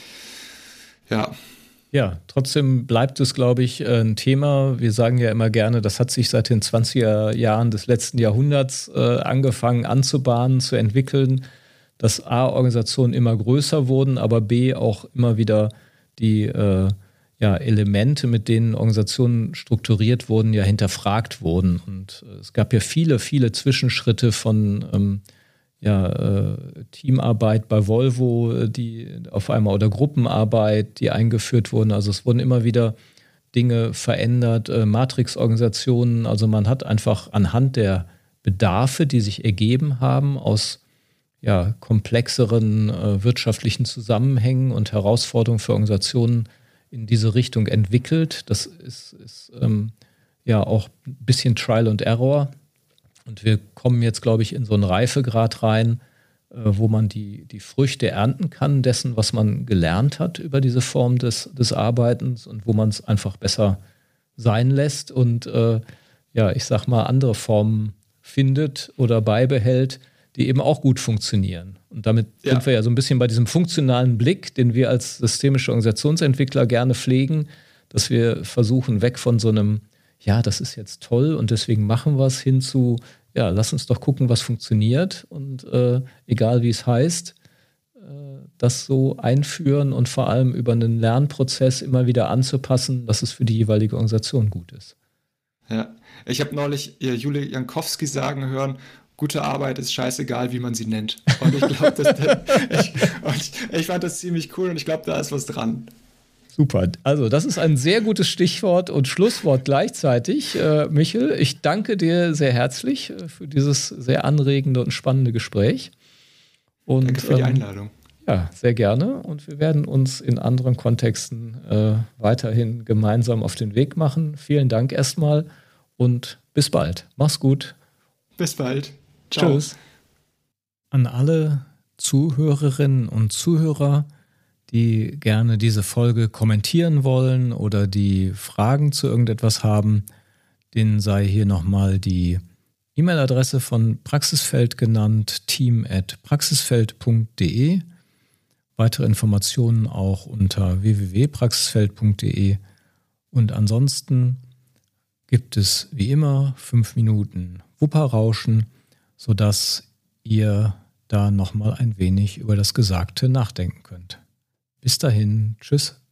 Ja. Ja, trotzdem bleibt es, glaube ich, ein Thema. Wir sagen ja immer gerne, das hat sich seit den zwanziger Jahren des letzten Jahrhunderts äh, angefangen anzubahnen, zu entwickeln, dass A, Organisationen immer größer wurden, aber B, auch immer wieder die äh, ja, Elemente, mit denen Organisationen strukturiert wurden, ja hinterfragt wurden. Und äh, es gab ja viele, viele Zwischenschritte von ähm, ja, äh, Teamarbeit bei Volvo, die auf einmal oder Gruppenarbeit, die eingeführt wurden. Also es wurden immer wieder Dinge verändert, äh, Matrixorganisationen. Also man hat einfach anhand der Bedarfe, die sich ergeben haben, aus ja, komplexeren äh, wirtschaftlichen Zusammenhängen und Herausforderungen für Organisationen in diese Richtung entwickelt. Das ist, ist ähm, ja auch ein bisschen Trial and Error. Und wir kommen jetzt, glaube ich, in so einen Reifegrad rein, äh, wo man die, die Früchte ernten kann dessen, was man gelernt hat über diese Form des, des Arbeitens und wo man es einfach besser sein lässt und äh, ja, ich sag mal, andere Formen findet oder beibehält, die eben auch gut funktionieren. Und damit ja. sind wir ja so ein bisschen bei diesem funktionalen Blick, den wir als systemische Organisationsentwickler gerne pflegen, dass wir versuchen, weg von so einem, ja, das ist jetzt toll und deswegen machen wir es, hin zu, ja, lass uns doch gucken, was funktioniert und äh, egal wie es heißt, äh, das so einführen und vor allem über einen Lernprozess immer wieder anzupassen, dass es für die jeweilige Organisation gut ist. Ja, ich habe neulich Julia Jankowski sagen hören, gute Arbeit ist scheißegal, wie man sie nennt. Und ich glaube, ich, ich fand das ziemlich cool und ich glaube, da ist was dran. Super. Also das ist ein sehr gutes Stichwort und Schlusswort gleichzeitig. Äh, Michel, ich danke dir sehr herzlich für dieses sehr anregende und spannende Gespräch. Und, danke für die Einladung. Ähm, ja, sehr gerne. Und wir werden uns in anderen Kontexten äh, weiterhin gemeinsam auf den Weg machen. Vielen Dank erstmal und bis bald. Mach's gut. Bis bald. Ciao. Tschüss. An alle Zuhörerinnen und Zuhörer, die gerne diese Folge kommentieren wollen oder die Fragen zu irgendetwas haben, denen sei hier nochmal die E-Mail-Adresse von Praxisfeld genannt, team at praxisfeld punkt de. Weitere Informationen auch unter w w w punkt praxisfeld punkt de. Und ansonsten gibt es wie immer fünf Minuten Wupperrauschen, sodass ihr da nochmal ein wenig über das Gesagte nachdenken könnt. Bis dahin, tschüss.